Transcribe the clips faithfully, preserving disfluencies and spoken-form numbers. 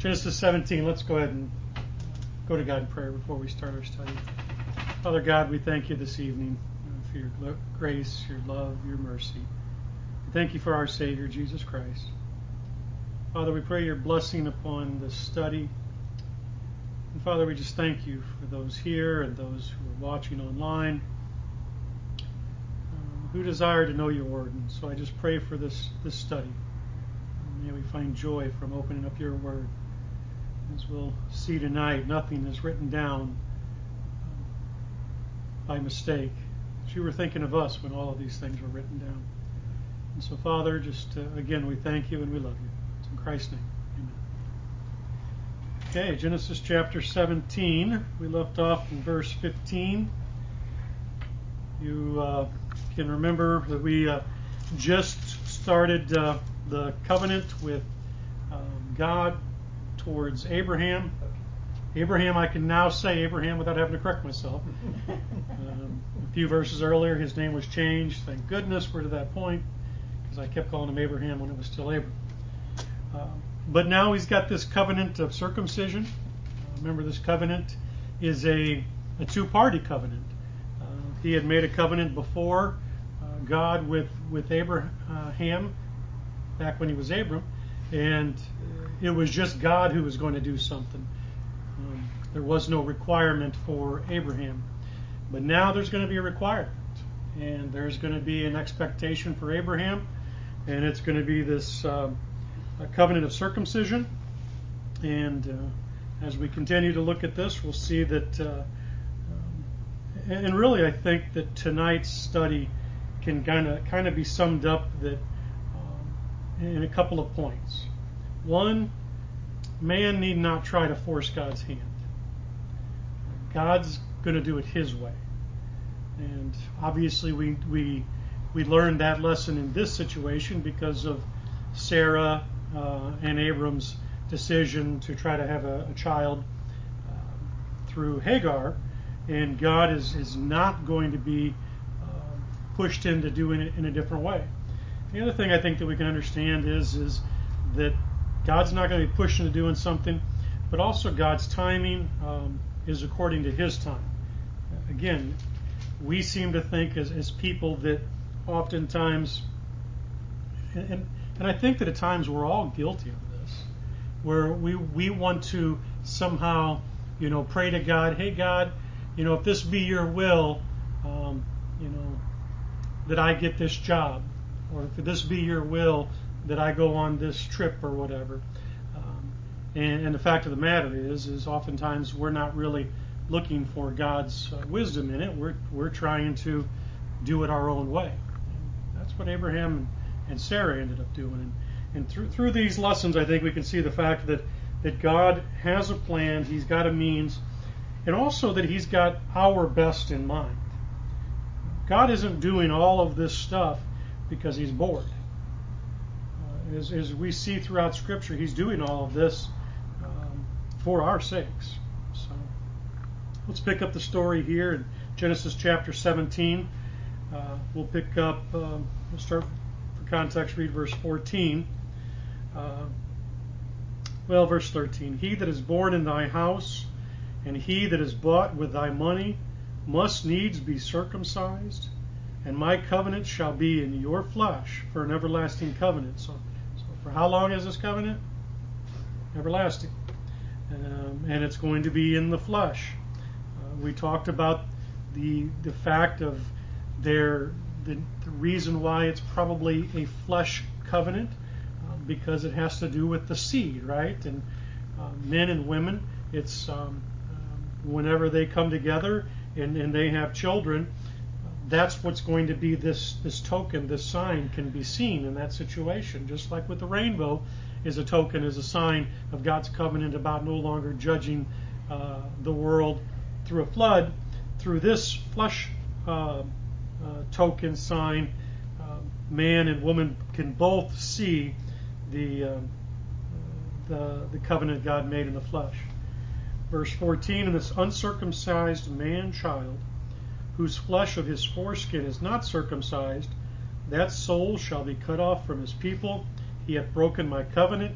Genesis seventeen. Let's go ahead and go to God in prayer before we start our study. Father God, we thank you this evening for your grace, your love, your mercy. We thank you for our Savior, Jesus Christ. Father, we pray your blessing upon this study. And Father, we just thank you for those here and those who are watching online uh, who desire to know your word. And so I just pray for this, this study. And may we find joy from opening up your word. As we'll see tonight, nothing is written down um, by mistake. You were thinking of us when all of these things were written down. And so, Father, just uh, again, we thank you and we love you. It's in Christ's name. Amen. Okay, Genesis chapter seventeen. We left off in verse fifteen. You uh, can remember that we uh, just started uh, the covenant with um, God towards Abraham. Abraham, I can now say Abraham without having to correct myself. Um, a few verses earlier, his name was changed. Thank goodness we're to that point, because I kept calling him Abraham when it was still Abram. Uh, but now he's got this covenant of circumcision. Uh, remember, this covenant is a, a two-party covenant. Uh, he had made a covenant before uh, God with, with Abraham, back when he was Abram, and it was just God who was going to do something. Um, there was no requirement for Abraham. But now there's going to be a requirement. And there's going to be an expectation for Abraham. And it's going to be this um, a covenant of circumcision. And uh, as we continue to look at this, we'll see that, uh, um, and really I think that tonight's study can kind of kind of be summed up that um, in a couple of points. One, man need not try to force God's hand. God's going to do it his way. And obviously we we we learned that lesson in this situation because of Sarah uh, and Abram's decision to try to have a, a child uh, through Hagar. And God is, is not going to be uh, pushed into doing it in a different way. The other thing I think that we can understand is, is that God's not going to be pushed into doing something, but also God's timing um, is according to his time. Again, we seem to think as, as people that oftentimes, and, and I think that at times we're all guilty of this, where we, we want to somehow, you know, pray to God, hey God, you know, if this be your will, um, you know, that I get this job, or if this be your will, that I go on this trip or whatever. Um, and, and the fact of the matter is, is oftentimes we're not really looking for God's uh, wisdom in it. We're we're trying to do it our own way. And that's what Abraham and, and Sarah ended up doing. And, and through through these lessons, I think we can see the fact that that God has a plan. He's got a means, and also that He's got our best in mind. God isn't doing all of this stuff because He's bored. As, as we see throughout Scripture, He's doing all of this um, for our sakes. So let's pick up the story here in Genesis chapter seventeen. Uh, we'll pick up, um, we'll start for context, read verse fourteen. Uh, well, verse thirteen. He that is born in thy house, and he that is bought with thy money, must needs be circumcised, and my covenant shall be in your flesh for an everlasting covenant. So For how long is this covenant? Everlasting. Um, and it's going to be in the flesh. Uh, we talked about the the fact of their the, the reason why it's probably a flesh covenant, uh, because it has to do with the seed, right? And uh, men and women, it's um, um, whenever they come together and, and they have children, that's what's going to be this, this token, this sign can be seen in that situation. Just like with the rainbow is a token, is a sign of God's covenant about no longer judging uh, the world through a flood. Through this flesh uh, uh, token sign, uh, man and woman can both see the, uh, the, the covenant God made in the flesh. Verse fourteen, and this uncircumcised man-child, whose flesh of his foreskin is not circumcised, that soul shall be cut off from his people. He hath broken my covenant,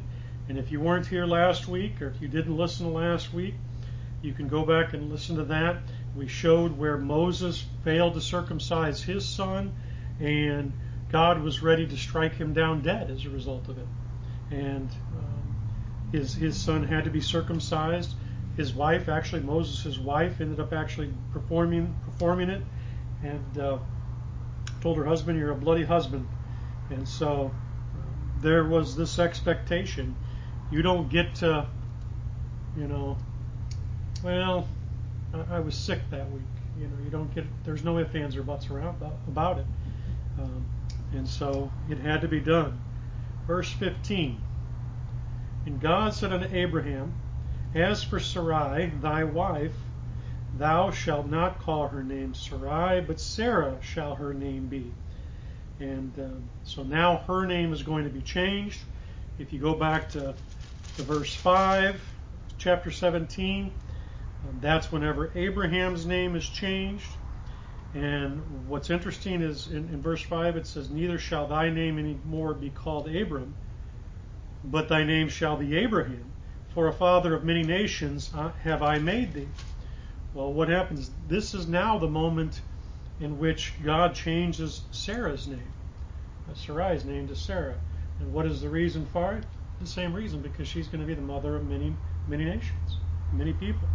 And if you weren't here last week, or if you didn't listen last week, you can go back and listen to that. We showed where Moses failed to circumcise his son, and God was ready to strike him down dead as a result of it. And um, his his son had to be circumcised. His wife, actually Moses' wife, ended up actually performing performing it, and uh, told her husband, "You're a bloody husband." And so uh, there was this expectation. You don't get to, you know, well, I, I was sick that week. You know, you don't get. There's no ifs, ands, or buts around about, about it. Um, and so it had to be done. Verse fifteen. And God said unto Abraham, As for Sarai, thy wife, thou shalt not call her name Sarai, but Sarah shall her name be. And um, so now her name is going to be changed. If you go back to, to verse five, chapter seventeen, um, that's whenever Abraham's name is changed. And what's interesting is in, in verse five it says, Neither shall thy name any more be called Abram, but thy name shall be Abraham, for a father of many nations have I made thee. Well, what happens? This is now the moment in which God changes Sarah's name, uh, Sarai's name to Sarah. And what is the reason for it? The same reason, because she's going to be the mother of many, many nations, many people.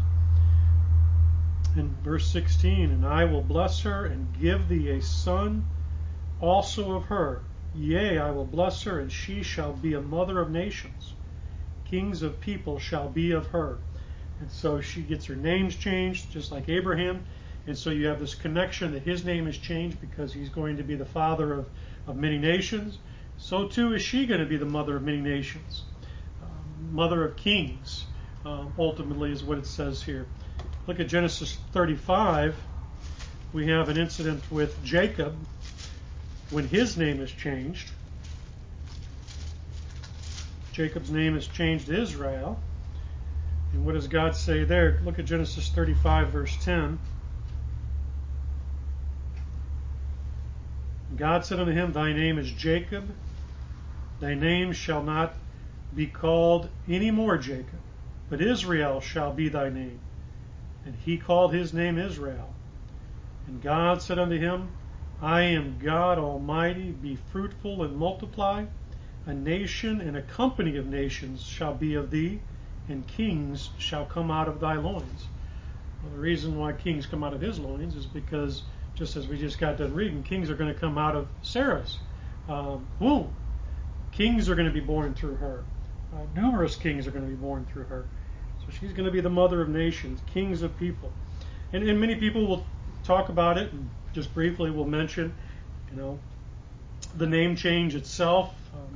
In verse sixteen, And I will bless her and give thee a son also of her. Yea, I will bless her, and she shall be a mother of nations. Kings of people shall be of her. And so she gets her names changed, just like Abraham. And so you have this connection that his name is changed because he's going to be the father of, of many nations. So too is she going to be the mother of many nations. Um, mother of kings, uh, ultimately, is what it says here. Look at Genesis thirty-five. We have an incident with Jacob when his name is changed. Jacob's name is changed to Israel. And what does God say there? Look at Genesis thirty-five, verse ten. God said unto him, Thy name is Jacob. Thy name shall not be called any more Jacob, but Israel shall be thy name. And he called his name Israel. And God said unto him, I am God Almighty, be fruitful and multiply. A nation and a company of nations shall be of thee, and kings shall come out of thy loins. Well, the reason why kings come out of his loins is because, just as we just got done reading, kings are going to come out of Sarah's um, womb. Kings are going to be born through her. Uh, numerous kings are going to be born through her. So she's going to be the mother of nations, kings of people. And, and many people will talk about it, and just briefly we'll mention, you know, the name change itself. Um,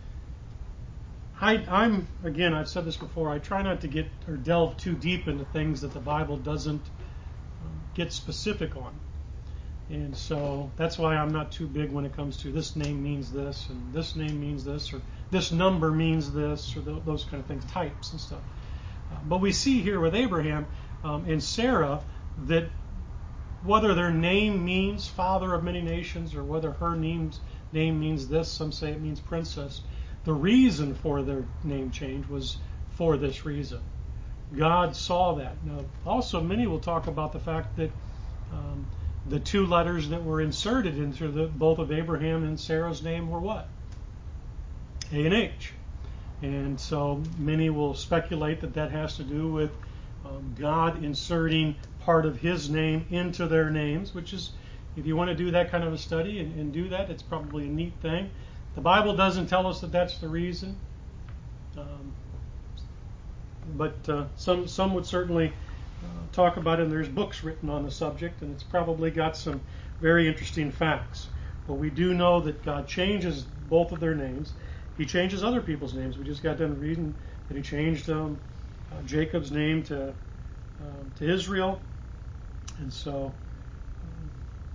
I, I'm, again, I've said this before, I try not to get or delve too deep into things that the Bible doesn't um, get specific on. And so that's why I'm not too big when it comes to this name means this, and this name means this, or this number means this, or th- those kind of things, types and stuff. Uh, but we see here with Abraham um, and Sarah that whether their name means father of many nations or whether her name's, name means this, some say it means princess, the reason for their name change was for this reason. God saw that. Now, also, many will talk about the fact that um, the two letters that were inserted into the, both of Abraham and Sarah's name were what? A and H. And so many will speculate that that has to do with um, God inserting part of his name into their names, which is, if you want to do that kind of a study and, and do that, it's probably a neat thing. The Bible doesn't tell us that that's the reason. Um, but uh, some some would certainly uh, talk about it, and there's books written on the subject, and it's probably got some very interesting facts. But we do know that God changes both of their names. He changes other people's names. We just got done reading that he changed um, uh, Jacob's name to um, to Israel, and so um,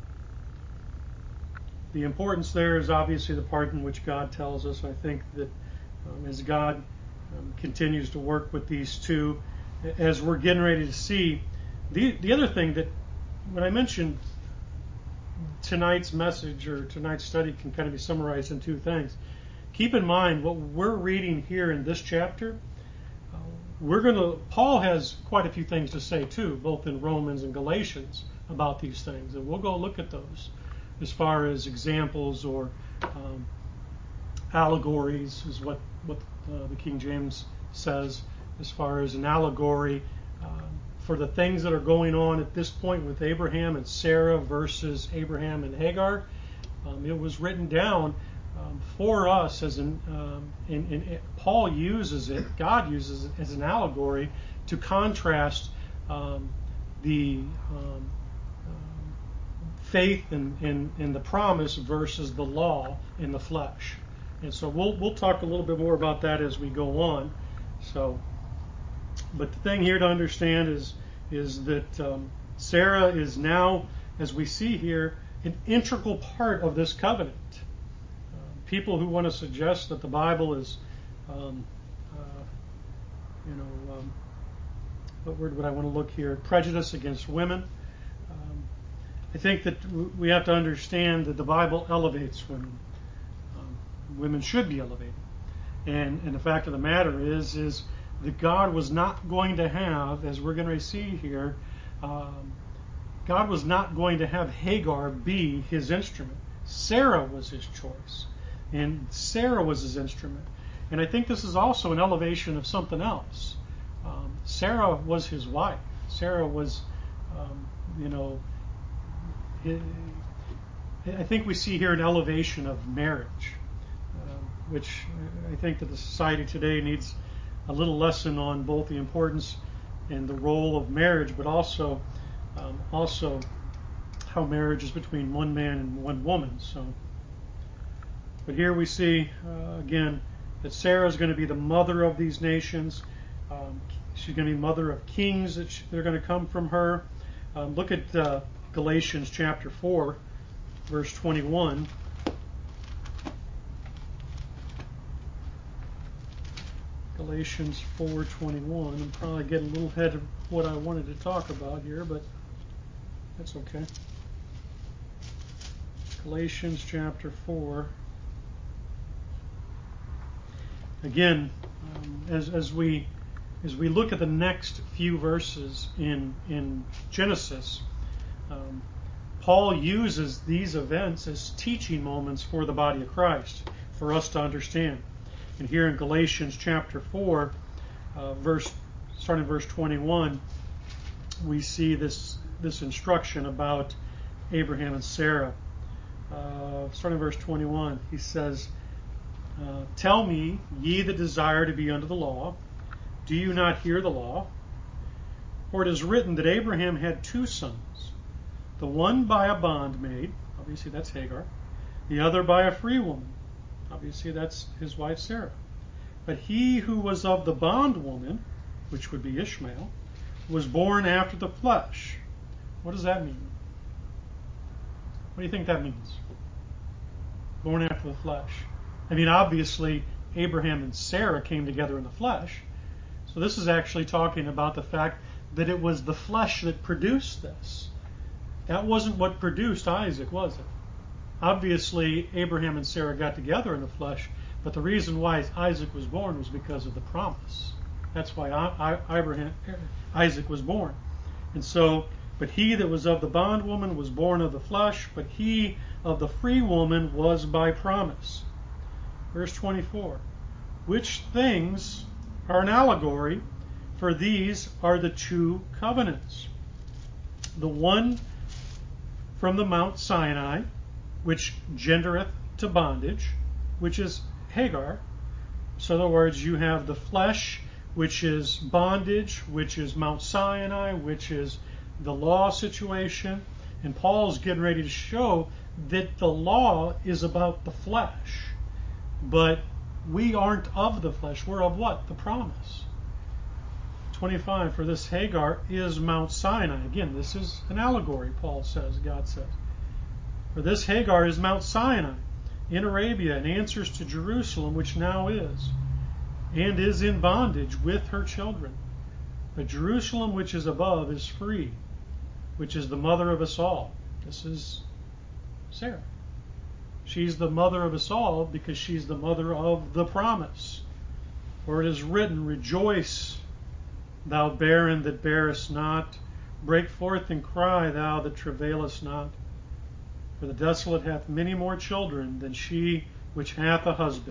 the importance there is obviously the part in which God tells us. I think that um, as God um, continues to work with these two, as we're getting ready to see, the the other thing that when I mentioned tonight's message or tonight's study can kind of be summarized in two things. keep in mind what we're reading here in this chapter. Uh, we're going to, Paul has quite a few things to say too, both in Romans and Galatians about these things, and we'll go look at those as far as examples or um, allegories is what, what uh, the King James says, as far as an allegory um, for the things that are going on at this point with Abraham and Sarah versus Abraham and Hagar. Um, it was written down um, for us as an, um, and, and it, Paul uses it, God uses it as an allegory to contrast um, the um, um, faith in, in, in the promise versus the law in the flesh. And so we'll we'll talk a little bit more about that as we go on. So, but the thing here to understand is is that um, Sarah is now, as we see here, an integral part of this covenant. Uh, people who want to suggest that the Bible is, um, uh, you know, um, what word would I want to look here? Prejudice against women. Um, I think that w- we have to understand that the Bible elevates women. Women should be elevated. And, and the fact of the matter is, is that God was not going to have, as we're going to see here, um, God was not going to have Hagar be his instrument. Sarah was his choice. And Sarah was his instrument. And I think this is also an elevation of something else. Um, Sarah was his wife. Sarah was, um, you know, it, I think we see here an elevation of marriage. Uh, which I think that the society today needs a little lesson on both the importance and the role of marriage, but also um, also how marriage is between one man and one woman. So, but here we see uh, again that Sarah is going to be the mother of these nations. Um, she's going to be mother of kings that she, they're going to come from her. Um, look at uh, Galatians chapter four, verse twenty-one. Galatians four twenty-one. I'm probably getting a little ahead of what I wanted to talk about here, but that's okay. Galatians chapter four. Again, um, as as we as we look at the next few verses in in Genesis, um, Paul uses these events as teaching moments for the body of Christ for us to understand. And here in Galatians chapter four, uh, verse starting verse twenty-one, we see this this instruction about Abraham and Sarah. Uh, starting verse twenty-one, he says, uh, "Tell me, ye that desire to be under the law, do you not hear the law? For it is written that Abraham had two sons, the one by a bondmaid," obviously that's Hagar, "the other by a free woman," obviously that's his wife Sarah. "But he who was of the bondwoman," which would be Ishmael, "was born after the flesh." What does that mean? What do you think that means? Born after the flesh. I mean, obviously, Abraham and Sarah came together in the flesh. So this is actually talking about the fact that it was the flesh that produced this. That wasn't what produced Isaac, was it? Obviously, Abraham and Sarah got together in the flesh, but the reason why Isaac was born was because of the promise. That's why Abraham, Isaac was born. And so, "But he that was of the bondwoman was born of the flesh, but he of the free woman was by promise." Verse twenty-four, "Which things are an allegory, for these are the two covenants. The one from the Mount Sinai, which gendereth to bondage," which is Hagar. So in other words, you have the flesh, which is bondage, which is Mount Sinai, which is the law situation. And Paul's getting ready to show that the law is about the flesh. But we aren't of the flesh. We're of what? The promise. twenty-five, "For this Hagar is Mount Sinai." Again, this is an allegory, Paul says, God says. "For this Hagar is Mount Sinai in Arabia, and answers to Jerusalem, which now is, and is in bondage with her children. But Jerusalem which is above is free, which is the mother of us all." This is Sarah. She's the mother of us all because she's the mother of the promise. For it is written, rejoice, thou barren that bearest not. Break forth and cry, thou that travailest not. For the desolate hath many more children than she which hath a husband.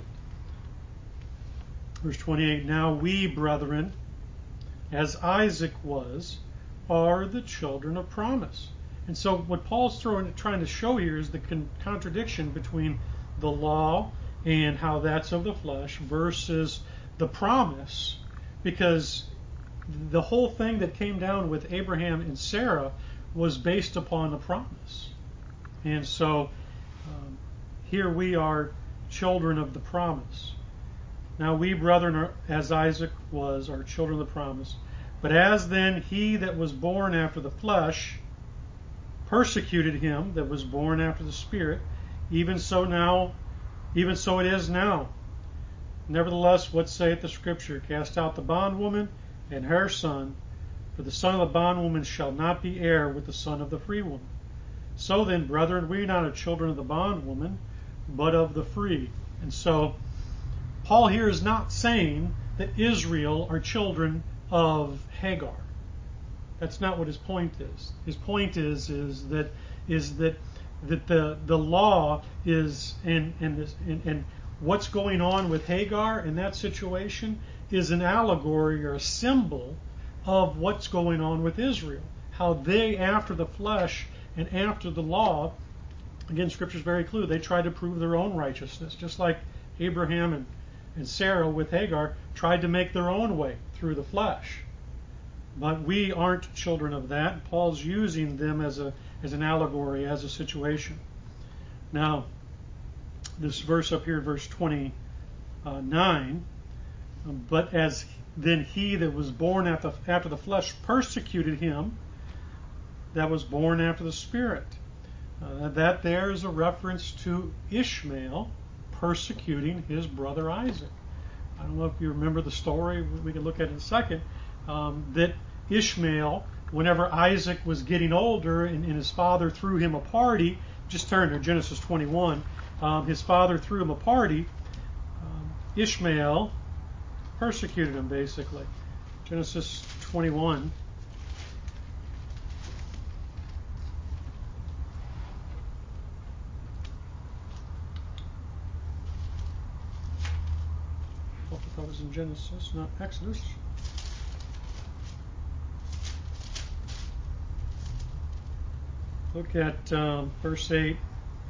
Verse twenty-eight, now we, brethren, as Isaac was, are the children of promise. And so what Paul's throwing, trying to show here is the con- contradiction between the law and how that's of the flesh versus the promise, because the whole thing that came down with Abraham and Sarah was based upon the promise. And so um, here we are children of the promise. Now we, brethren, are, as Isaac was, are children of the promise. But as then he that was born after the flesh persecuted him that was born after the Spirit, even so now, even so it is now. Nevertheless, what saith the Scripture? Cast out the bondwoman and her son, for the son of the bondwoman shall not be heir with the son of the free woman. So then, brethren, we are not children of the bondwoman, but of the free. And so, Paul here is not saying that Israel are children of Hagar. That's not what his point is. His point is is that is that that the the law is and and this, and, and what's going on with Hagar in that situation is an allegory or a symbol of what's going on with Israel. How they, after the flesh and after the law, again, Scripture's very clear, they tried to prove their own righteousness, just like Abraham and, and Sarah with Hagar tried to make their own way through the flesh. But we aren't children of that. Paul's using them as a as an allegory, as a situation. Now, this verse up here, verse twenty-nine, but as then he that was born after, after the flesh persecuted him that was born after the Spirit. Uh, that there is a reference to Ishmael persecuting his brother Isaac. I don't know if you remember the story. We can look at it in a second. Um, that Ishmael, whenever Isaac was getting older and, and his father threw him a party, just turn to Genesis twenty-one, um, his father threw him a party, um, Ishmael persecuted him basically. Genesis twenty-one. I thought that was in Genesis, not Exodus. Look at um, verse eight.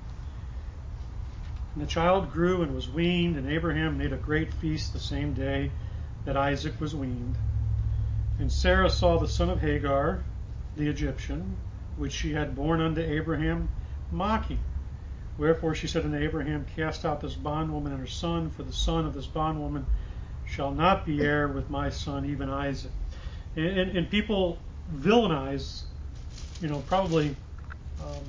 And the child grew and was weaned, and Abraham made a great feast the same day that Isaac was weaned. And Sarah saw the son of Hagar, the Egyptian, which she had borne unto Abraham, mocking. Wherefore she said unto Abraham, cast out this bondwoman and her son, for the son of this bondwoman shall not be heir with my son, even Isaac. And, and, and people villainize, you know, probably um,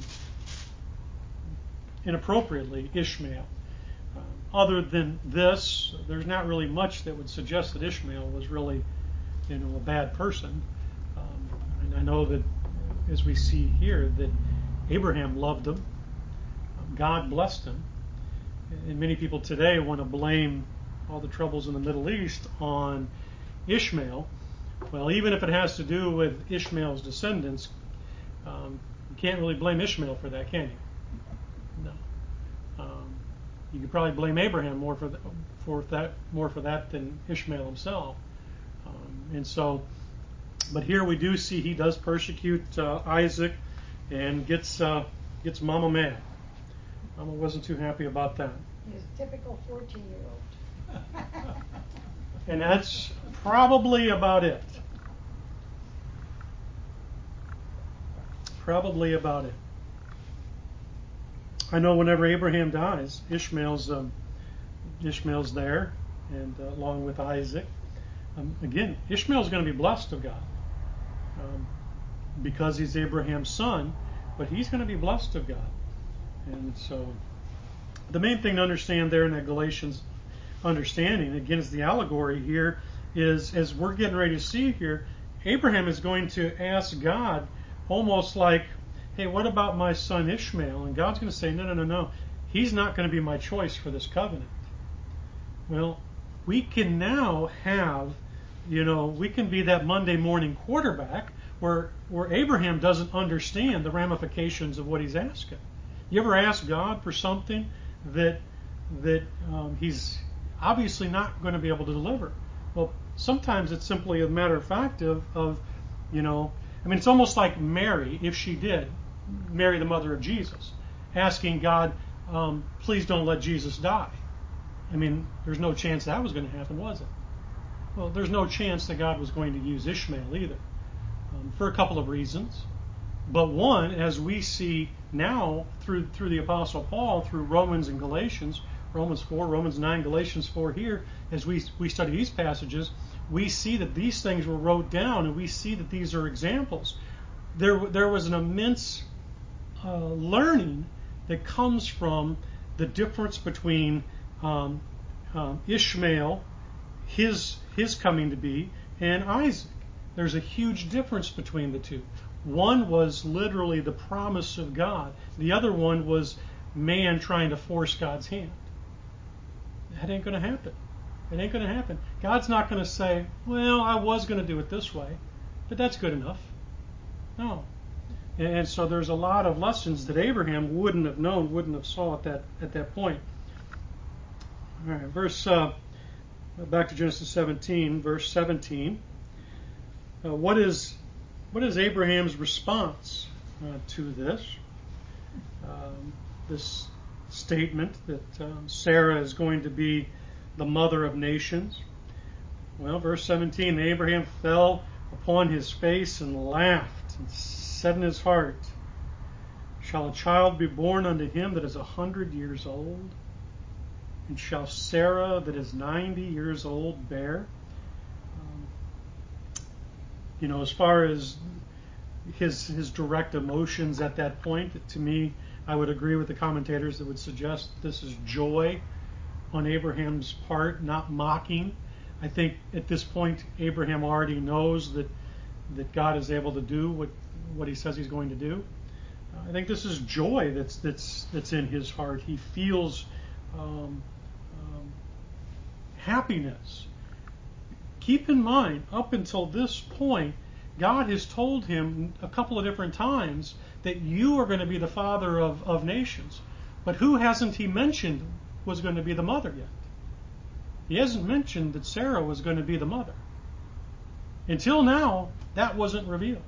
inappropriately, Ishmael. Um, other than this, there's not really much that would suggest that Ishmael was really, you know, a bad person. Um, and I know that, as we see here, that Abraham loved him. Um, God blessed him. And many people today want to blame all the troubles in the Middle East on Ishmael. Well, even if it has to do with Ishmael's descendants, um, you can't really blame Ishmael for that, can you? No. Um, you could probably blame Abraham more for, the, for that more for that than Ishmael himself. Um, and so, but here we do see he does persecute uh, Isaac and gets uh, gets Mama mad. Mama wasn't too happy about that. He's a typical fourteen-year-old. And that's probably about it. Probably about it. I know whenever Abraham dies, Ishmael's um, Ishmael's there, and uh, along with Isaac. Um, again, Ishmael's going to be blessed of God um, because he's Abraham's son, but he's going to be blessed of God. And so, the main thing to understand there in that Galatians understanding, again, is the allegory here is, as we're getting ready to see here, Abraham is going to ask God almost like, hey, what about my son Ishmael? And God's going to say, no, no, no, no. he's not going to be my choice for this covenant. Well, we can now have, you know, we can be that Monday morning quarterback where where Abraham doesn't understand the ramifications of what he's asking. You ever ask God for something that that um, he's obviously not going to be able to deliver? Well, sometimes it's simply a matter of fact of, of, you know, I mean, it's almost like Mary, if she did, Mary the mother of Jesus, asking God, um, please don't let Jesus die. I mean, there's no chance that was going to happen, was it? Well, there's no chance that God was going to use Ishmael either, um, for a couple of reasons. But one, as we see now through through the Apostle Paul, through Romans and Galatians, Romans four, Romans nine, Galatians four here, as we we study these passages, we see that these things were wrote down, and we see that these are examples. There, there was an immense uh, learning that comes from the difference between um, um, Ishmael, his his coming to be, and Isaac. There's a huge difference between the two. One was literally the promise of God. The other one was man trying to force God's hand. That ain't going to happen. It ain't going to happen. God's not going to say, well, I was going to do it this way, but that's good enough. No. And so there's a lot of lessons that Abraham wouldn't have known, wouldn't have saw at that at that point. All right, verse uh, back to Genesis seventeen, verse seventeen. Uh, what is what is Abraham's response uh, to this? Um, this statement that um, Sarah is going to be the mother of nations. Well, verse seventeen, Abraham fell upon his face and laughed and said in his heart, shall a child be born unto him that is a hundred years old? And shall Sarah that is ninety years old bear? Um, you know, as far as his his direct emotions at that point, to me, I would agree with the commentators that would suggest this is joy on Abraham's part, not mocking. I think at this point Abraham already knows that that God is able to do what what he says he's going to do. Uh, I think this is joy that's that's that's in his heart. He feels um, um, happiness. Keep in mind, up until this point, God has told him a couple of different times that you are going to be the father of, of nations. But who hasn't he mentioned was going to be the mother yet? He hasn't mentioned that Sarah was going to be the mother. Until now, that wasn't revealed.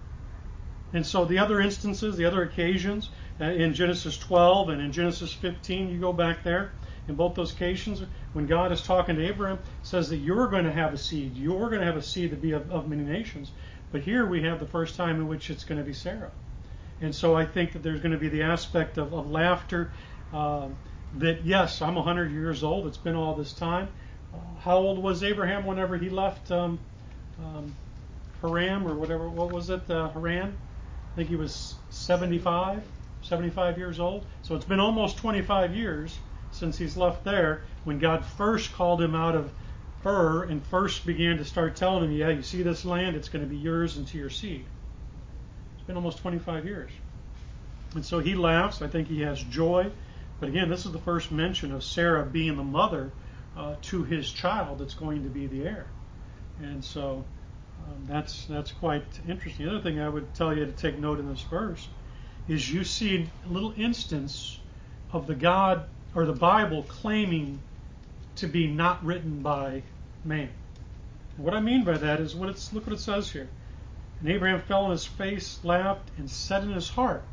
And so the other instances, the other occasions, uh, in Genesis twelve and in Genesis fifteen, you go back there, in both those occasions, when God is talking to Abraham, says that you're going to have a seed. You're going to have a seed to be of, of many nations. But here we have the first time in which it's going to be Sarah. And so I think that there's going to be the aspect of, of laughter, uh, that yes, I'm one hundred years old. It's been all this time. Uh, how old was Abraham whenever he left um, um, Haran or whatever? What was it? Uh, Haran? I think he was seventy-five, seventy-five years old. So it's been almost twenty-five years since he's left there, when God first called him out of Ur and first began to start telling him, yeah, you see this land, it's going to be yours and to your seed. It's been almost twenty-five years. And so he laughs. I think he has joy. But again, this is the first mention of Sarah being the mother uh, to his child that's going to be the heir. And so um, that's that's quite interesting. The other thing I would tell you to take note in this verse is you see a little instance of the God or the Bible claiming to be not written by man. And what I mean by that is what it's look what it says here. And Abraham fell on his face, laughed, and said in his heart.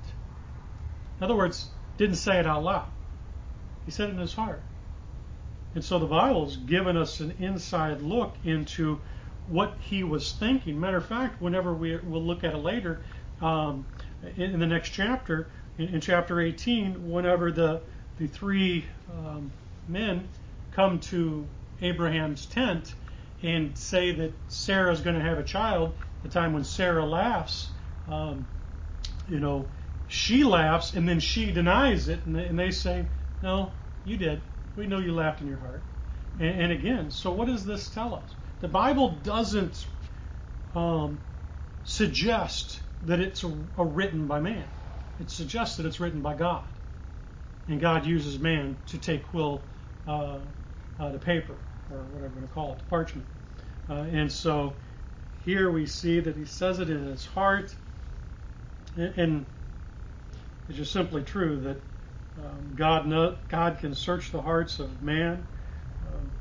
In other words, didn't say it out loud. He said it in his heart. And so the Bible's given us an inside look into what he was thinking. Matter of fact, whenever we, we'll look at it later, um, in, in the next chapter, in, in chapter eighteen, whenever the the three um, men come to Abraham's tent and say that Sarah's going to have a child, the time when Sarah laughs, um, you know, she laughs and then she denies it, and they, and they say, no, you did. We know you laughed in your heart. And, and again, so what does this tell us? The Bible doesn't um, suggest that it's a, a written by man. It suggests that it's written by God. and God uses man to take quill uh, uh, to paper, or whatever we're going to call it, to parchment. Uh, and so here we see that he says it in his heart, and, and it's just simply true that um, God know, God can search the hearts of man. Um,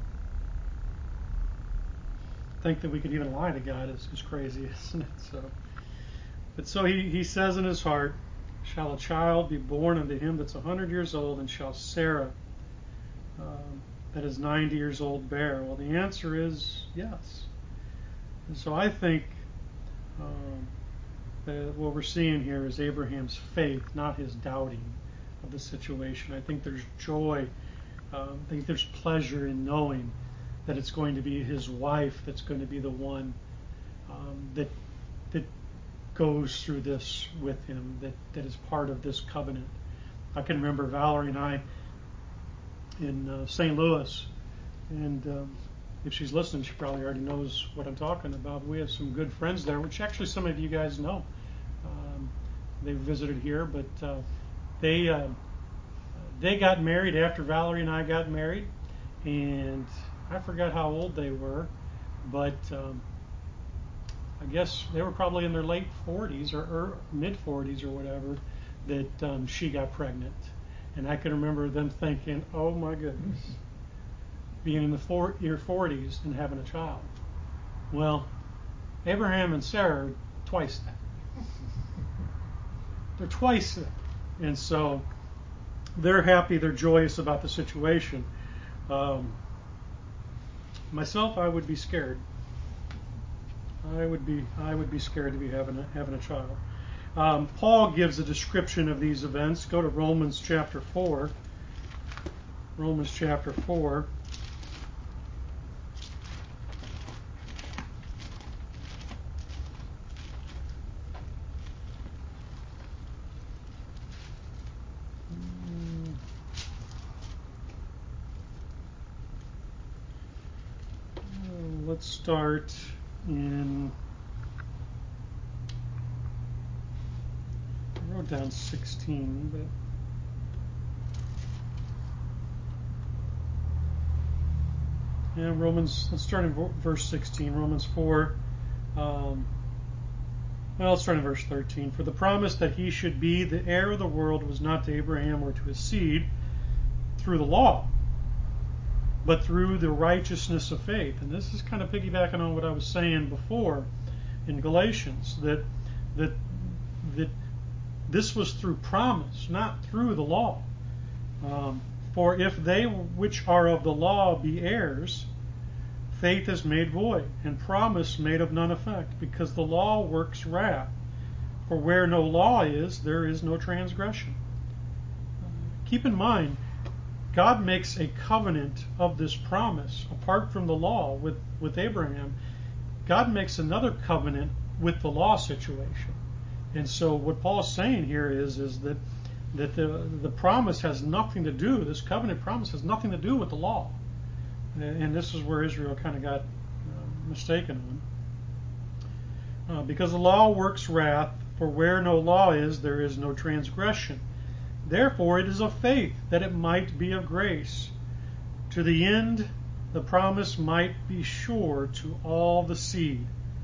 think that we could even lie to God is, is crazy, isn't it? So, but so he, he says in his heart, shall a child be born unto him that's a hundred years old, and shall Sarah, um, that is ninety years old, bear? Well, the answer is yes. And so I think um, that what we're seeing here is Abraham's faith, not his doubting of the situation. I think there's joy. Um, I think there's pleasure in knowing that it's going to be his wife that's going to be the one um, that that goes through this with him, that, that is part of this covenant. I can remember Valerie and I in uh, Saint Louis, and um, if she's listening, she probably already knows what I'm talking about. We have some good friends there, which actually some of you guys know. Um, they've visited here, but uh, they uh, they got married after Valerie and I got married, and I forgot how old they were, but um, I guess they were probably in their late forties or, or mid forties or whatever that um, she got pregnant. And I can remember them thinking, oh my goodness, being in the four, your forties and having a child. Well, Abraham and Sarah are twice that. They're twice that. And so they're happy, they're joyous about the situation. Um, myself, I would be scared. I would be I would be scared to be having a, having a child. Um, Paul gives a description of these events. Go to Romans chapter four. Romans chapter four. Let's start in, I wrote down sixteen, but yeah, Romans, let's start in verse sixteen, Romans four. Um, well, let's start in verse thirteen. For the promise that he should be the heir of the world was not to Abraham or to his seed through the law, but through the righteousness of faith. And this is kind of piggybacking on what I was saying before in Galatians, that that that this was through promise, not through the law. Um, For if they which are of the law be heirs, faith is made void, and promise made of none effect, because the law works wrath. For where no law is, there is no transgression. Keep in mind, God makes a covenant of this promise apart from the law with, with Abraham. God makes another covenant with the law situation. And so what Paul's saying here is, is that, that the, the promise has nothing to do, this covenant promise has nothing to do with the law. And this is where Israel kind of got uh, mistaken on. Uh, because the law works wrath, for where no law is, there is no transgression. Therefore it is of faith, that it might be of grace, to the end the promise might be sure to all the seed,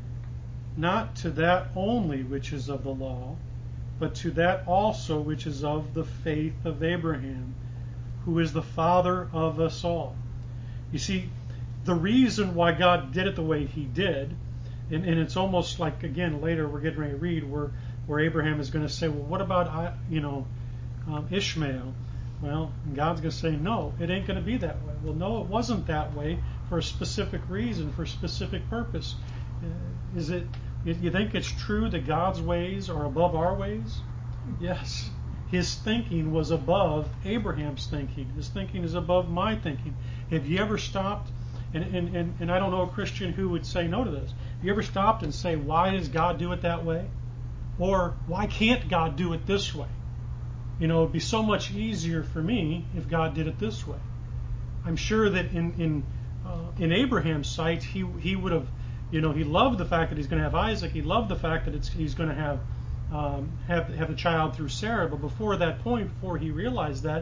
not to that only which is of the law, but to that also which is of the faith of Abraham, who is the father of us all. You see, the reason why God did it the way he did, and, and it's almost like, again, later we're getting ready to read where, where Abraham is going to say, well, what about, you know, um, Ishmael? Well, God's going to say, no, it ain't going to be that way. Well, no, it wasn't that way for a specific reason, for a specific purpose. Uh, is it, you think it's true that God's ways are above our ways? Yes. His thinking was above Abraham's thinking. His thinking is above my thinking. Have you ever stopped, and, and, and, and I don't know a Christian who would say no to this. Have you ever stopped and say, why does God do it that way? Or why can't God do it this way? You know, it'd be so much easier for me if God did it this way. I'm sure that in in uh, in Abraham's sight, he he would have, you know, he loved the fact that he's going to have Isaac. He loved the fact that it's, he's going to have um, have have a child through Sarah. But before that point, before he realized that,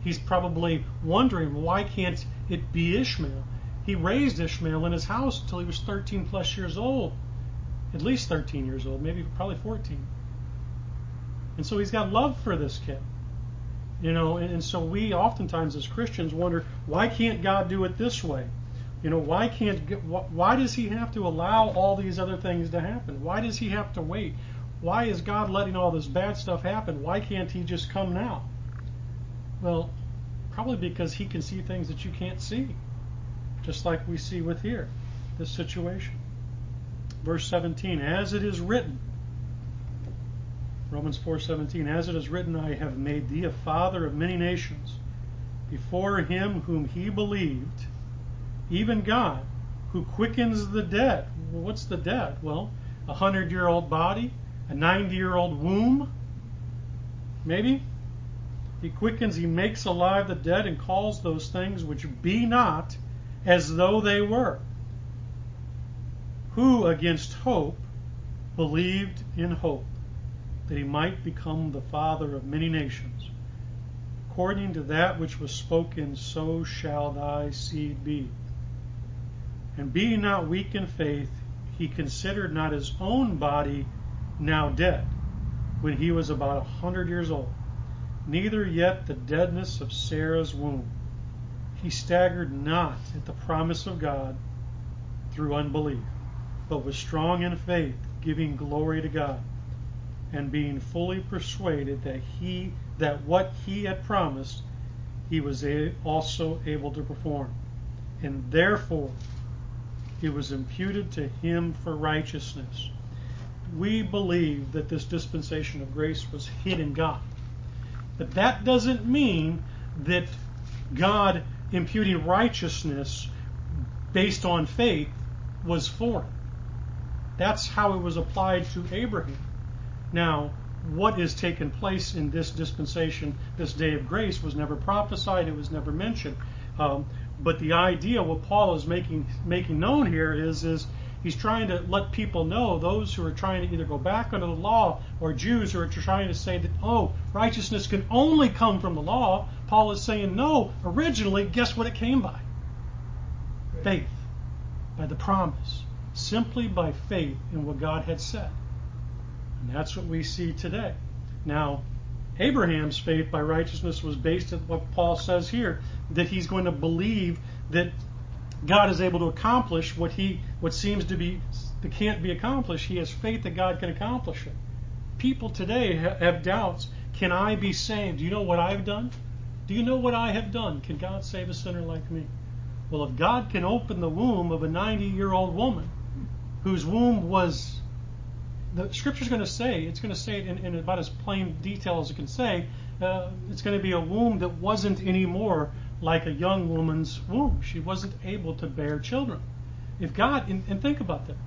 he's probably wondering, why can't it be Ishmael? He raised Ishmael in his house until he was thirteen plus years old. At least thirteen years old, maybe probably fourteen. And so he's got love for this kid. You know, and, and so we oftentimes as Christians wonder, why can't God do it this way? You know, why can't why does he have to allow all these other things to happen? Why does he have to wait? Why is God letting all this bad stuff happen? Why can't he just come now? Well, probably because he can see things that you can't see, just like we see with here, this situation. Verse seventeen, as it is written, Romans four seventeen, as it is written, I have made thee a father of many nations, before him whom he believed, even God, who quickens the dead. Well, what's the dead? Well, a hundred-year-old body, a ninety-year-old womb, maybe. He quickens, he makes alive the dead, and calls those things which be not as though they were. Who against hope believed in hope, that he might become the father of many nations, according to that which was spoken, so shall thy seed be. And being not weak in faith, he considered not his own body now dead, when he was about a hundred years old, neither yet the deadness of Sarah's womb. He staggered not at the promise of God through unbelief, but was strong in faith, giving glory to God, and being fully persuaded that he that what he had promised, he was a, also able to perform. And therefore it was imputed to him for righteousness. We believe that this dispensation of grace was hid in God. But that doesn't mean that God imputing righteousness based on faith was foreign. That's how it was applied to Abraham. Now, what is taking place in this dispensation, this day of grace, was never prophesied, it was never mentioned. Um, but the idea, what Paul is making making known here is, is he's trying to let people know, those who are trying to either go back under the law, or Jews who are trying to say that, oh, righteousness can only come from the law. Paul is saying, no, originally, guess what it came by? Faith, by the promise, simply by faith in what God had said. And that's what we see today. Now, Abraham's faith by righteousness was based on what Paul says here, that he's going to believe that God is able to accomplish what he what seems to be that can't be accomplished. He has faith that God can accomplish it. People today ha- have doubts. Can I be saved? Do you know what I've done? Do you know what I have done? Can God save a sinner like me? Well, if God can open the womb of a ninety-year-old woman whose womb was, the Scripture's going to say, it's going to say it in, in about as plain detail as it can say, uh, it's going to be a womb that wasn't anymore like a young woman's womb. She wasn't able to bear children. If God, and, and think about that.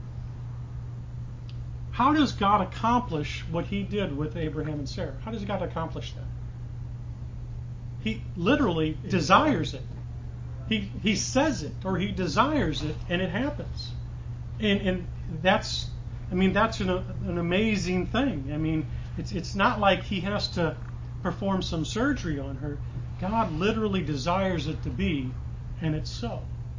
How does God accomplish what he did with Abraham and Sarah? How does God accomplish that? He literally desires it. He he says it, or he desires it, and it happens. And and that's, I mean, that's an, an amazing thing. I mean, it's it's not like he has to perform some surgery on her. God literally desires it to be, and it's so.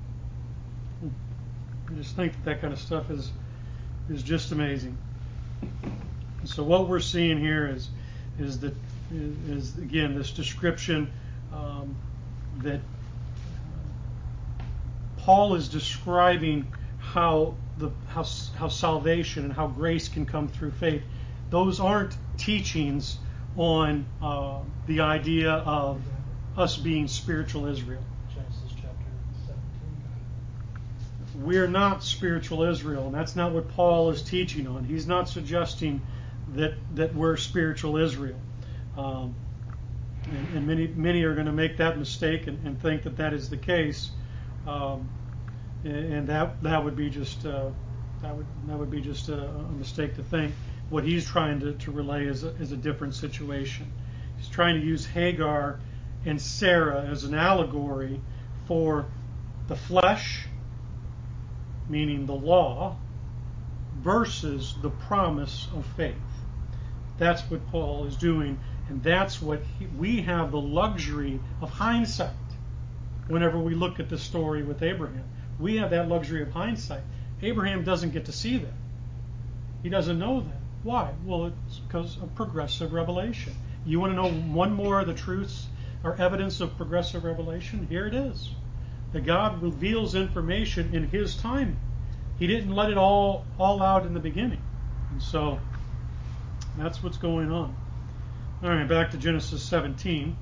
I just think that that kind of stuff is is just amazing. And so what we're seeing here is is that is again this description um, that uh, Paul is describing how the how how salvation and how grace can come through faith. Those aren't teachings on uh, the idea of us being spiritual Israel. Genesis chapter seventeen. We're not spiritual Israel, and that's not what Paul is teaching on. He's not suggesting that that we're spiritual Israel. Um, and, and many many are going to make that mistake and, and think that that is the case. Um, and, and that that would be just uh, that would that would be just a, a mistake to think. What he's trying to, to relay is a, is a different situation. He's trying to use Hagar and Sarah as an allegory for the flesh, meaning the law, versus the promise of faith. That's what Paul is doing And that's what he, we have the luxury of hindsight whenever we look at the story with Abraham. We have that luxury of hindsight. Abraham doesn't get to see that. He doesn't know that. Why? Well, it's because of progressive revelation. You want to know one more of the truths or evidence of progressive revelation? Here it is. That God reveals information in His time. He didn't let it all, all out in the beginning. And so that's what's going on. All right, back to Genesis seventeen.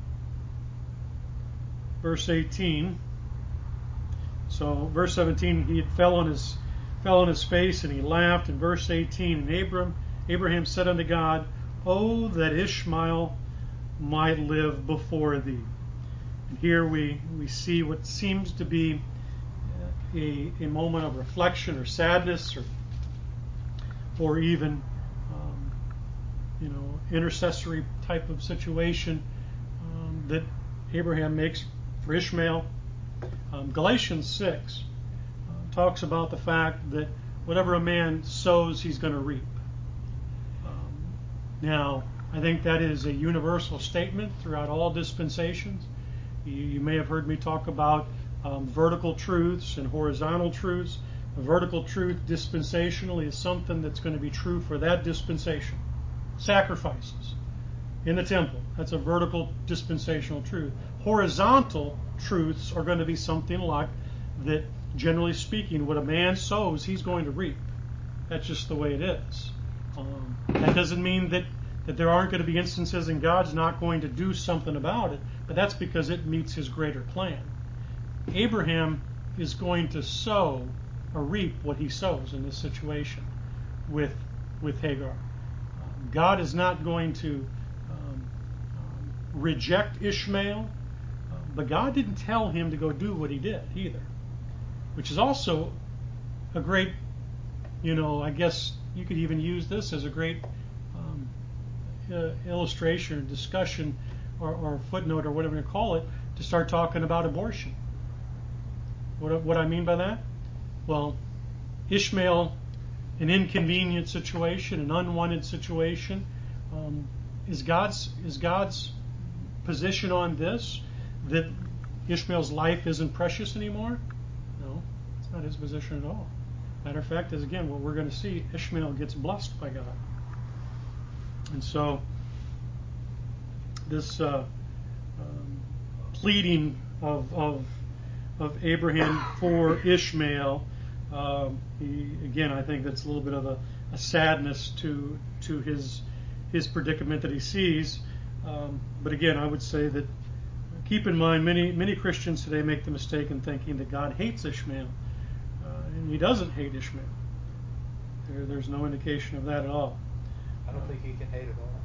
Verse eighteen. So verse seventeen, he fell on his fell on his face and he laughed. In verse eighteen, and Abram, Abraham said unto God, "Oh, that Ishmael might live before thee." And here we, we see what seems to be a, a moment of reflection or sadness or or even um, you know intercessory type of situation um, that Abraham makes for Ishmael. Um, Galatians six uh, talks about the fact that whatever a man sows, he's going to reap. Um, now, I think that is a universal statement throughout all dispensations. You, you may have heard me talk about um, vertical truths and horizontal truths. A vertical truth dispensationally is something that's going to be true for that dispensation. Sacrifices in the temple, that's a vertical dispensational truth. Horizontal truths are going to be something like that, generally speaking, what a man sows, he's going to reap. That's just the way it is. Um, that doesn't mean that, that there aren't going to be instances and God's not going to do something about it, but that's because it meets His greater plan. Abraham is going to sow or reap what he sows in this situation with, with Hagar. Um, God is not going to um, um, reject Ishmael, uh, but God didn't tell him to go do what he did either, which is also a great, you know, I guess you could even use this as a great um, uh, illustration or discussion or, or footnote or whatever you call it to start talking about abortion. What, what I mean by that? Well, Ishmael, an inconvenient situation, an unwanted situation, um, is God's is God's position on this that Ishmael's life isn't precious anymore? No, it's not His position at all. Matter of fact, is again what we're going to see. Ishmael gets blessed by God, and so this uh, um, pleading of of of Abraham for Ishmael. Um, he, again, I think that's a little bit of a, a sadness to to his his predicament that he sees. Um, but again, I would say that keep in mind many many Christians today make the mistake in thinking that God hates Ishmael, uh, and He doesn't hate Ishmael. There, there's no indication of that at all. I don't think He can hate at all.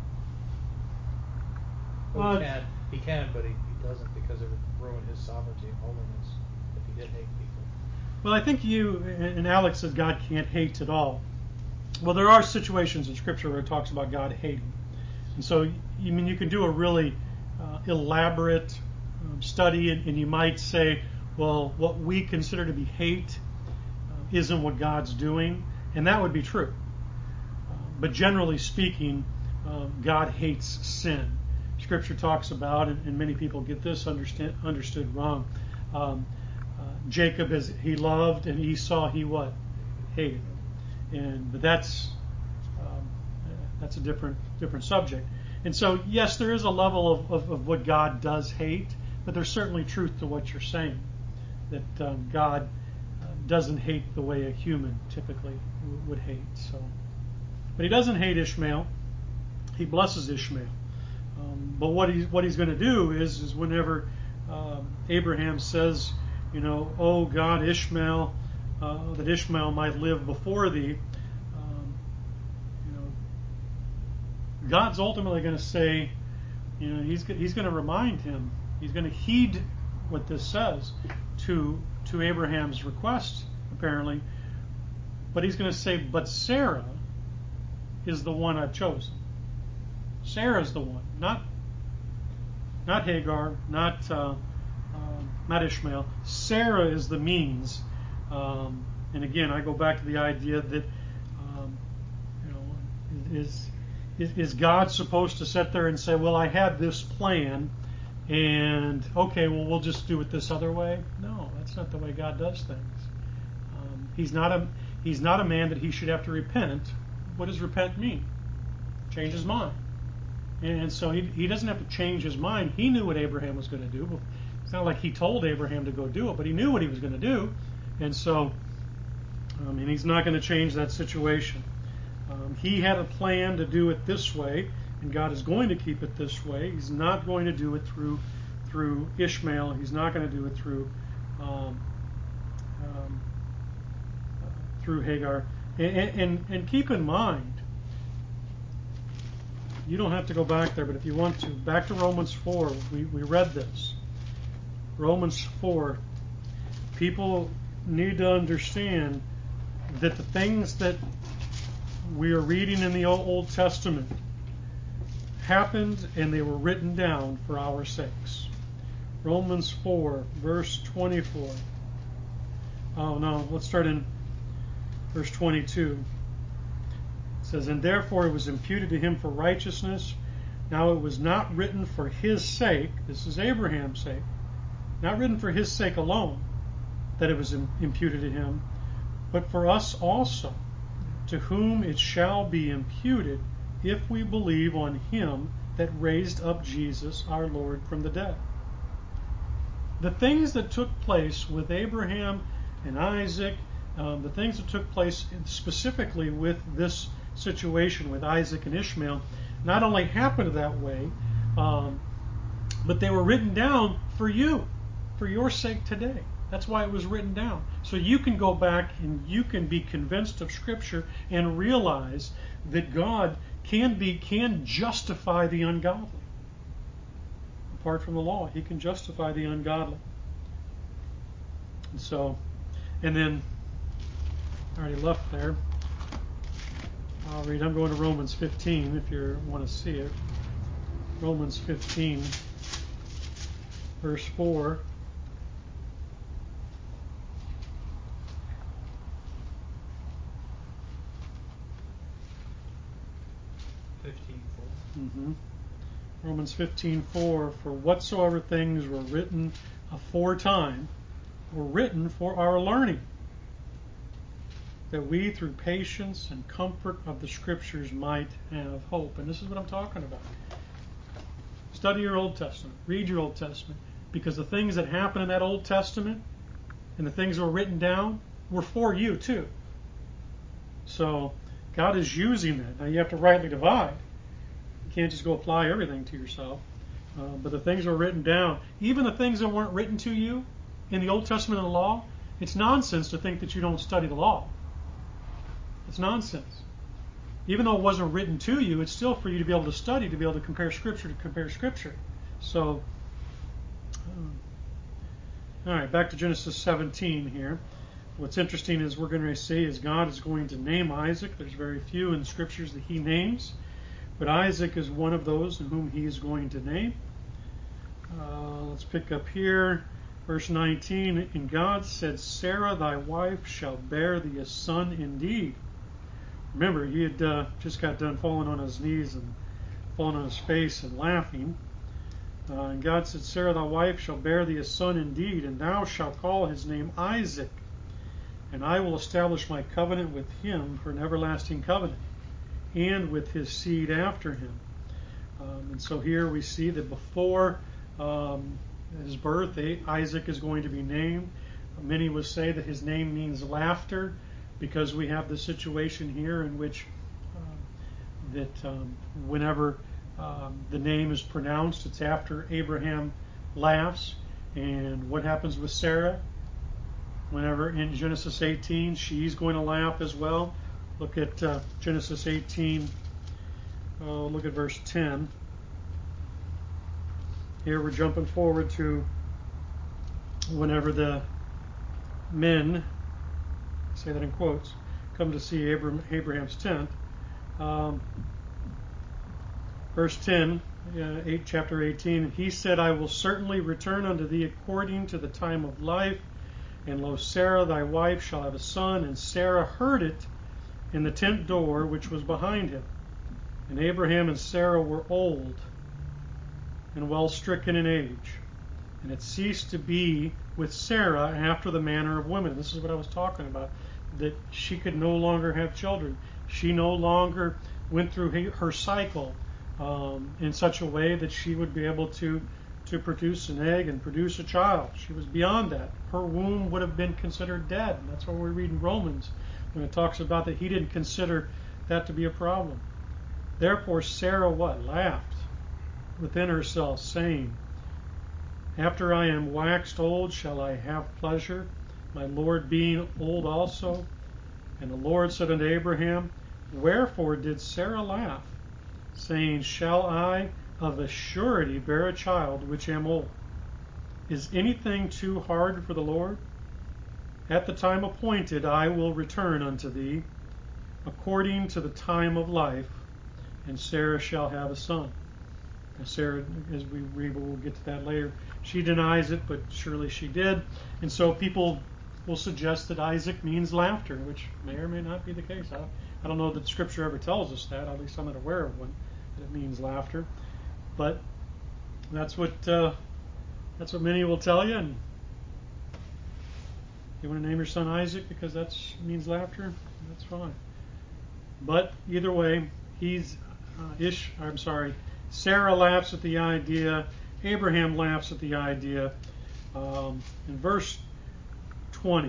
Well, Well, he can, he can, but he, he doesn't because it would ruin His sovereignty and holiness if He did hate people. Well, I think you and Alex said God can't hate at all. Well, there are situations in Scripture where it talks about God hating. And so, I mean, you can do a really uh, elaborate um, study, and, and you might say, well, what we consider to be hate uh, isn't what God's doing, and that would be true. Uh, but generally speaking, uh, God hates sin. Scripture talks about, and, and many people get this understand, understood wrong, um, uh, Jacob as he loved, and Esau he what? Hated. And but that's um, that's a different different subject. And so yes, there is a level of, of, of what God does hate, but there's certainly truth to what you're saying, that um, God uh, doesn't hate the way a human typically w- would hate. So, but He doesn't hate Ishmael. He blesses Ishmael. Um, but what he's what he's going to do is is whenever um, Abraham says, you know, oh God, Ishmael, uh, that Ishmael might live before thee, um, you know, God's ultimately going to say, you know, he's he's going to remind him, he's going to heed what this says to to Abraham's request apparently, but he's going to say, but Sarah is the one I've chosen. Sarah's the one, not not Hagar, not uh, uh, not Ishmael. Sarah is the means. Um, and again, I go back to the idea that um, you know is is, is God supposed to sit there and say, well, I had this plan, and okay, well, we'll just do it this other way? No, that's not the way God does things. Um, he's not a he's not a man that he should have to repent. What does repent mean? Change his mind. And so he, he doesn't have to change his mind. He knew what Abraham was going to do. It's not like he told Abraham to go do it, but he knew what he was going to do. And so, um, and he's not going to change that situation. Um, he had a plan to do it this way, and God is going to keep it this way. He's not going to do it through through Ishmael. He's not going to do it through um, um, uh, through Hagar. And, and, and keep in mind, you don't have to go back there, but if you want to, back to Romans four, we, we read this. Romans four, people need to understand that the things that we are reading in the Old Testament happened and they were written down for our sakes. Romans four, verse twenty-four. Oh no, let's start in verse twenty-two. It says, and therefore it was imputed to him for righteousness. Now it was not written for his sake, this is Abraham's sake, not written for his sake alone that it was imputed to him, but for us also, to whom it shall be imputed if we believe on him that raised up Jesus our Lord from the dead. The things that took place with Abraham and Isaac, um, the things that took place specifically with this situation with Isaac and Ishmael, not only happened that way, um, but they were written down for you, for your sake today. That's why it was written down. So you can go back and you can be convinced of Scripture and realize that God can be can justify the ungodly. Apart from the law, He can justify the ungodly. And so, and then I already left there. I'll read. I'm going to Romans fifteen if you want to see it. Romans fifteen, verse four. fifteen four. Mm-hmm. Romans fifteen four. For whatsoever things were written aforetime were written for our learning, that we through patience and comfort of the Scriptures might have hope. And this is what I'm talking about. Study your Old Testament. Read your Old Testament. Because the things that happen in that Old Testament and the things that were written down were for you too. So God is using that. Now you have to rightly divide. You can't just go apply everything to yourself. Uh, but the things that were written down, even the things that weren't written to you in the Old Testament and the law, it's nonsense to think that you don't study the law. It's nonsense. Even though it wasn't written to you, it's still for you to be able to study, to be able to compare Scripture to compare Scripture. So, um, all right, back to Genesis seventeen here. What's interesting is we're going to see is God is going to name Isaac. There's very few in the Scriptures that He names, but Isaac is one of those in whom He is going to name. Uh, let's pick up here, verse nineteen. And God said, Sarah, thy wife, shall bear thee a son indeed. Remember, he had uh, just got done falling on his knees and falling on his face and laughing. Uh, and God said, Sarah, thy wife, shall bear thee a son indeed, and thou shalt call his name Isaac. And I will establish my covenant with him for an everlasting covenant, and with his seed after him. Um, and so here we see that before um, his birth, Isaac is going to be named. Many would say that his name means laughter, because we have the situation here in which um, that um, whenever um, the name is pronounced, it's after Abraham laughs. And what happens with Sarah? Whenever in Genesis eighteen, she's going to laugh as well. Look at uh, Genesis eighteen. Uh, look at verse ten. Here we're jumping forward to whenever the men, say that in quotes, come to see Abraham, Abraham's tent. Um, verse ten, uh, eight, chapter eighteen, he said, I will certainly return unto thee according to the time of life, and lo, Sarah thy wife shall have a son. And Sarah heard it in the tent door which was behind him. And Abraham and Sarah were old and well stricken in age. And it ceased to be with Sarah after the manner of women. This is what I was talking about, that she could no longer have children. She no longer went through her cycle um, in such a way that she would be able to, to produce an egg and produce a child. She was beyond that. Her womb would have been considered dead. And that's what we read in Romans when it talks about that he didn't consider that to be a problem. Therefore Sarah what? Laughed within herself, saying, after I am waxed old, shall I have pleasure, my Lord being old also? And the Lord said unto Abraham, wherefore did Sarah laugh, saying, shall I of a surety bear a child which am old? Is anything too hard for the Lord? At the time appointed I will return unto thee, according to the time of life, and Sarah shall have a son. Now Sarah, as we read, we'll get to that later, she denies it, but surely she did. And so people will suggest that Isaac means laughter, which may or may not be the case. I, I don't know that Scripture ever tells us that. At least I'm not aware of one, that it means laughter. But that's what uh, that's what many will tell you. And you want to name your son Isaac because that means laughter? That's fine. But either way, he's uh, Ish. I'm sorry. Sarah laughs at the idea. Abraham laughs at the idea. Um, in verse twenty,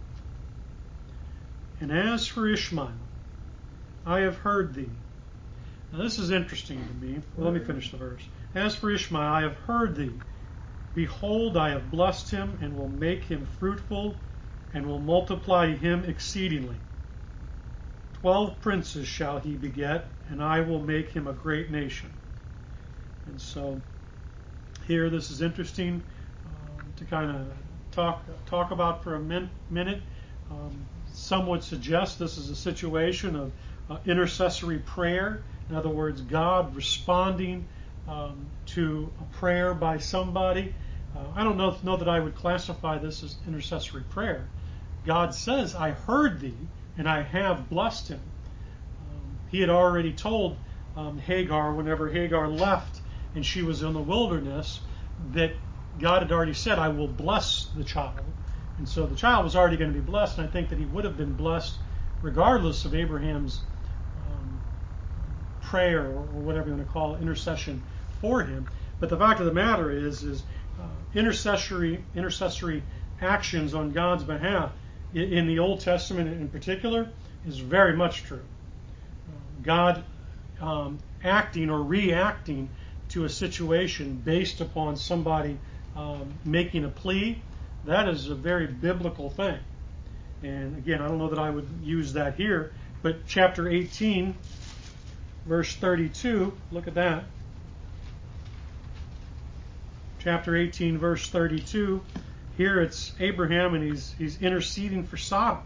and as for Ishmael, I have heard thee. Now this is interesting to me. Well, let me finish the verse. As for Ishmael, I have heard thee. Behold, I have blessed him, and will make him fruitful, and will multiply him exceedingly. Twelve princes shall he beget, and I will make him a great nation. And so here, this is interesting um, to kind of talk talk about for a min- minute. Um, some would suggest this is a situation of uh, intercessory prayer. In other words, God responding um, to a prayer by somebody. Uh, I don't know, know that I would classify this as intercessory prayer. God says, I heard thee, and I have blessed him. Um, he had already told um, Hagar, whenever Hagar left and she was in the wilderness, that God had already said, I will bless the child. And so the child was already going to be blessed, and I think that he would have been blessed regardless of Abraham's um, prayer, or, or whatever you want to call it, intercession for him. But the fact of the matter is, is uh, intercessory, intercessory actions on God's behalf in, in the Old Testament in particular is very much true. Uh, God um, acting or reacting to a situation based upon somebody um, making a plea, that is a very biblical thing. And again, I don't know that I would use that here, but chapter eighteen, verse thirty-two, look at that. Chapter eighteen, verse thirty-two, here it's Abraham, and he's, he's interceding for Sodom.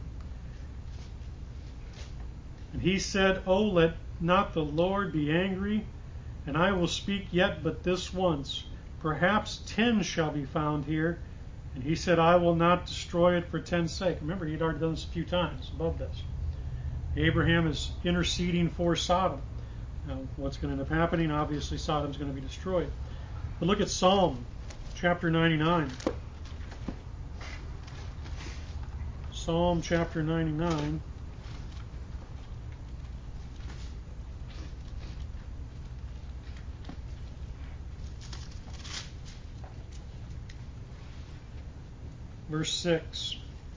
And he said, oh, let not the Lord be angry, and I will speak yet but this once. Perhaps ten shall be found here. And he said, I will not destroy it for ten's sake. Remember, he'd already done this a few times above this. Abraham is interceding for Sodom. Now, what's going to end up happening? Obviously, Sodom's going to be destroyed. But look at Psalm chapter ninety-nine. Psalm chapter ninety-nine. Verse six.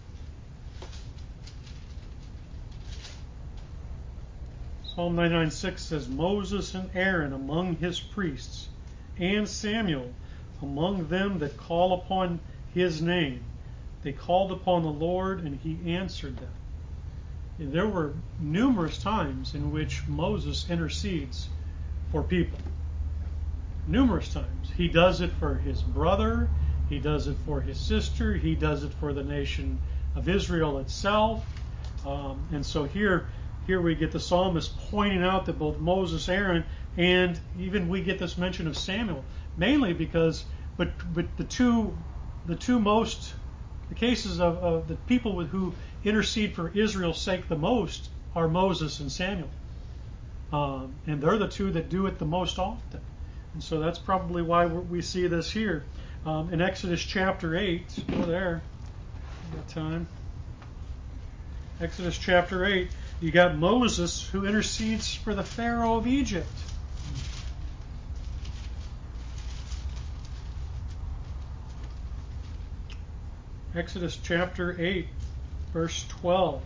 Psalm ninety-nine six says, Moses and Aaron among his priests, and Samuel among them that call upon his name. They called upon the Lord, and he answered them. And there were numerous times in which Moses intercedes for people. Numerous times. He does it for his brother. He does it for his sister. He does it for the nation of Israel itself. Um, and so here, here we get the psalmist pointing out that both Moses, Aaron, and even we get this mention of Samuel, mainly because, but but the two, the two most, the cases of, of the people with who intercede for Israel's sake the most are Moses and Samuel. Um, and they're the two that do it the most often. And so that's probably why we see this here. Um, in Exodus chapter eight, go there, got time. Exodus chapter eight, you got Moses who intercedes for the Pharaoh of Egypt. Exodus chapter eight, verse twelve.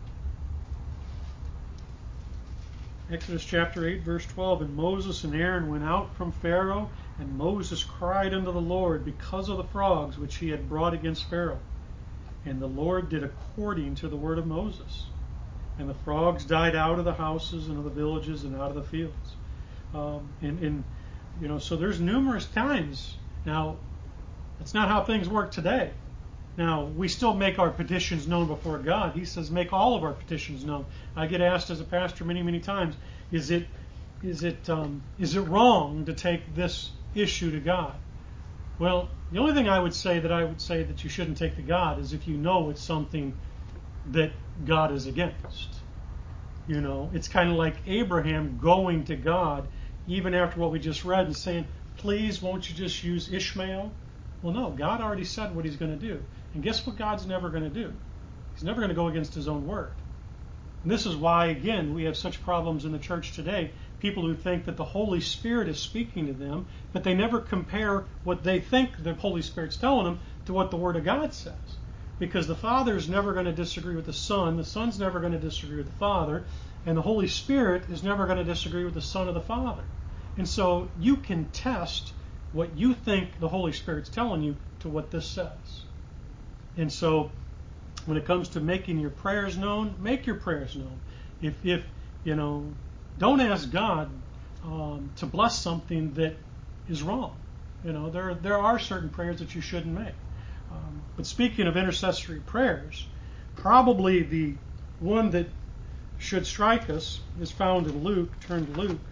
Exodus chapter eight, verse twelve. And Moses and Aaron went out from Pharaoh, and Moses cried unto the Lord because of the frogs which he had brought against Pharaoh. And the Lord did according to the word of Moses. And the frogs died out of the houses and of the villages and out of the fields. Um, and, and, you know, so there's numerous times. Now, that's not how things work today. Now, we still make our petitions known before God. He says, make all of our petitions known. I get asked as a pastor many, many times, is it, is it, um, is it wrong to take this issue to God? Well, the only thing I would say that I would say that you shouldn't take to God is if you know it's something that God is against. You know, it's kind of like Abraham going to God even after what we just read and saying, please, won't you just use Ishmael? Well, no, God already said what he's going to do. And guess what God's never going to do? He's never going to go against his own word. And this is why, again, we have such problems in the church today. People who think that the Holy Spirit is speaking to them, but they never compare what they think the Holy Spirit's telling them to what the Word of God says. Because the Father is never going to disagree with the Son, the Son's never going to disagree with the Father, and the Holy Spirit is never going to disagree with the Son or the Father. And so you can test what you think the Holy Spirit's telling you to what this says. And so when it comes to making your prayers known, make your prayers known. If, if you know, don't ask God um, to bless something that is wrong. You know, there there are certain prayers that you shouldn't make. Um, but speaking of intercessory prayers, probably the one that should strike us is found in Luke. Turn to Luke.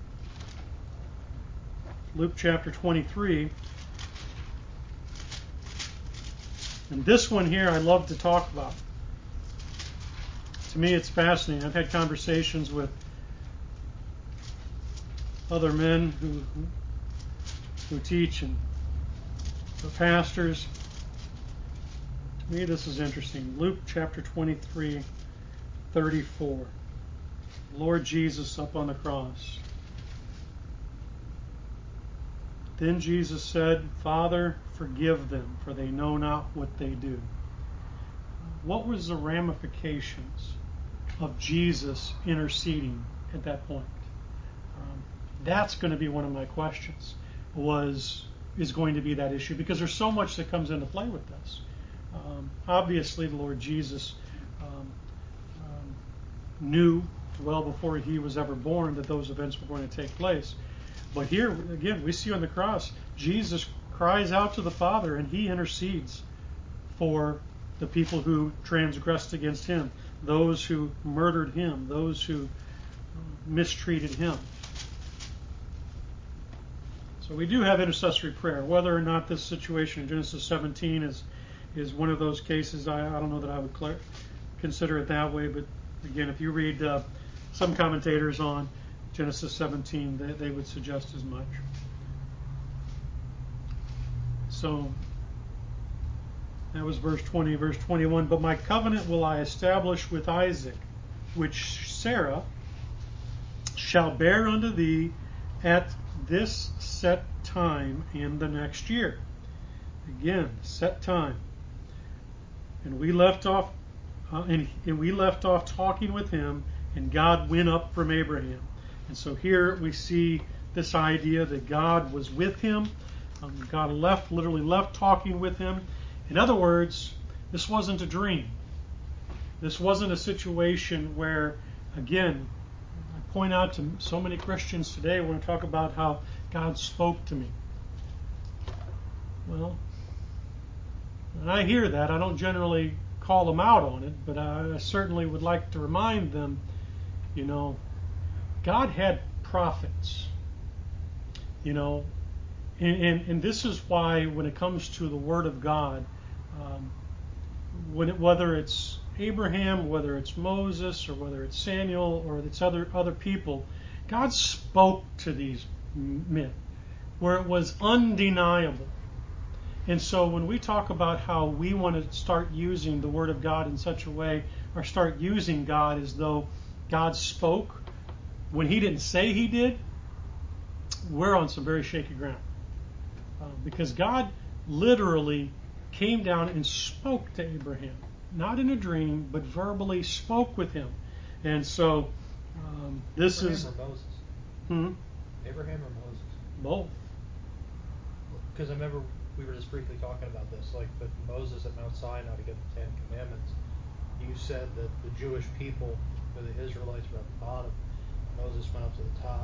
Luke chapter twenty-three. And this one here I love to talk about. To me it's fascinating. I've had conversations with other men who who teach and are pastors. To me this is interesting. Luke chapter twenty-three, thirty-four. Lord Jesus up on the cross. Then Jesus said, Father, forgive them, for they know not what they do. What was the ramifications of Jesus interceding at that point? Um, that's going to be one of my questions, was is going to be that issue, because there's so much that comes into play with this. Um, obviously, the Lord Jesus um, um, knew well before he was ever born that those events were going to take place. But here, again, we see on the cross, Jesus cries out to the Father and he intercedes for the people who transgressed against him, those who murdered him, those who mistreated him. So we do have intercessory prayer. Whether or not this situation in Genesis seventeen is is one of those cases, I, I don't know that I would cl- consider it that way. But again, if you read uh, some commentators on Genesis seventeen, they, they would suggest as much. So that was verse twenty. Verse twenty-one, but my covenant will I establish with Isaac, which Sarah shall bear unto thee at this set time in the next year. Again, set time. And we left off, uh, and, and we left off talking with him, and God went up from Abraham. And so here we see this idea that God was with him. Um, God left, literally left talking with him. In other words, this wasn't a dream. This wasn't a situation where, again, I point out to so many Christians today when I talk about how God spoke to me. Well, when I hear that, I don't generally call them out on it, but I certainly would like to remind them, you know, God had prophets, you know, and, and, and this is why when it comes to the Word of God, um, when it, whether it's Abraham, whether it's Moses or whether it's Samuel or it's other other people, God spoke to these men where it was undeniable. And so when we talk about how we want to start using the Word of God in such a way, or start using God as though God spoke when He didn't say He did, we're on some very shaky ground. Uh, because God literally came down and spoke to Abraham, not in a dream, but verbally spoke with him. And so um, this Abraham is... or Moses? Hmm? Abraham or Moses? Both. Because I remember we were just briefly talking about this, like with Moses at Mount Sinai to get the Ten Commandments. You said that the Jewish people, or the Israelites, were at the bottom. Moses went up to the top.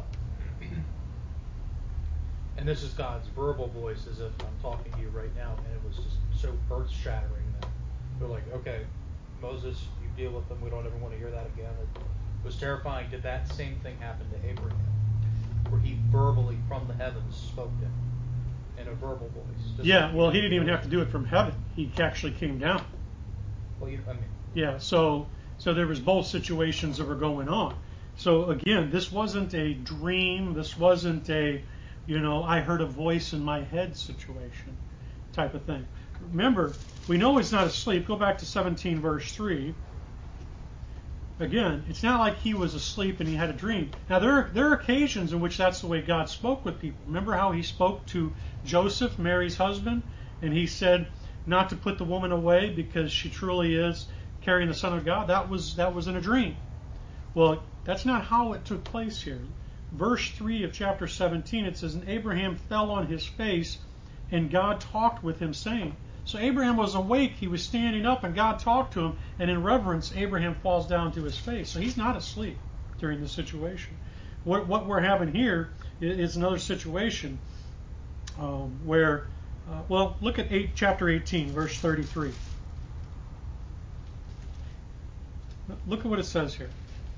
And this is God's verbal voice, as if I'm talking to you right now, and it was just so earth-shattering that they're like, okay, Moses, you deal with them, we don't ever want to hear that again. It was terrifying. Did that same thing happen to Abraham, where he verbally from the heavens spoke to him in a verbal voice? Just Yeah, like well, he did didn't even Moses. have to do it from heaven. He actually came down. Well, you, I mean, Yeah, so so there was both situations that were going on. So again, this wasn't a dream. This wasn't a, you know, I heard a voice in my head situation type of thing. Remember, we know he's not asleep. Go back to seventeen verse three. Again, it's not like he was asleep and he had a dream. Now, there are, there are occasions in which that's the way God spoke with people. Remember how he spoke to Joseph, Mary's husband, and he said not to put the woman away because she truly is carrying the Son of God? That was, that was in a dream. Well, that's not how it took place here. Verse three of chapter seventeen, it says, and Abraham fell on his face, and God talked with him, saying. So Abraham was awake, he was standing up, and God talked to him, and in reverence, Abraham falls down to his face. So he's not asleep during this situation. What, what we're having here is another situation um, where, uh, well, look at eight, chapter eighteen, verse thirty-three. Look at what it says here.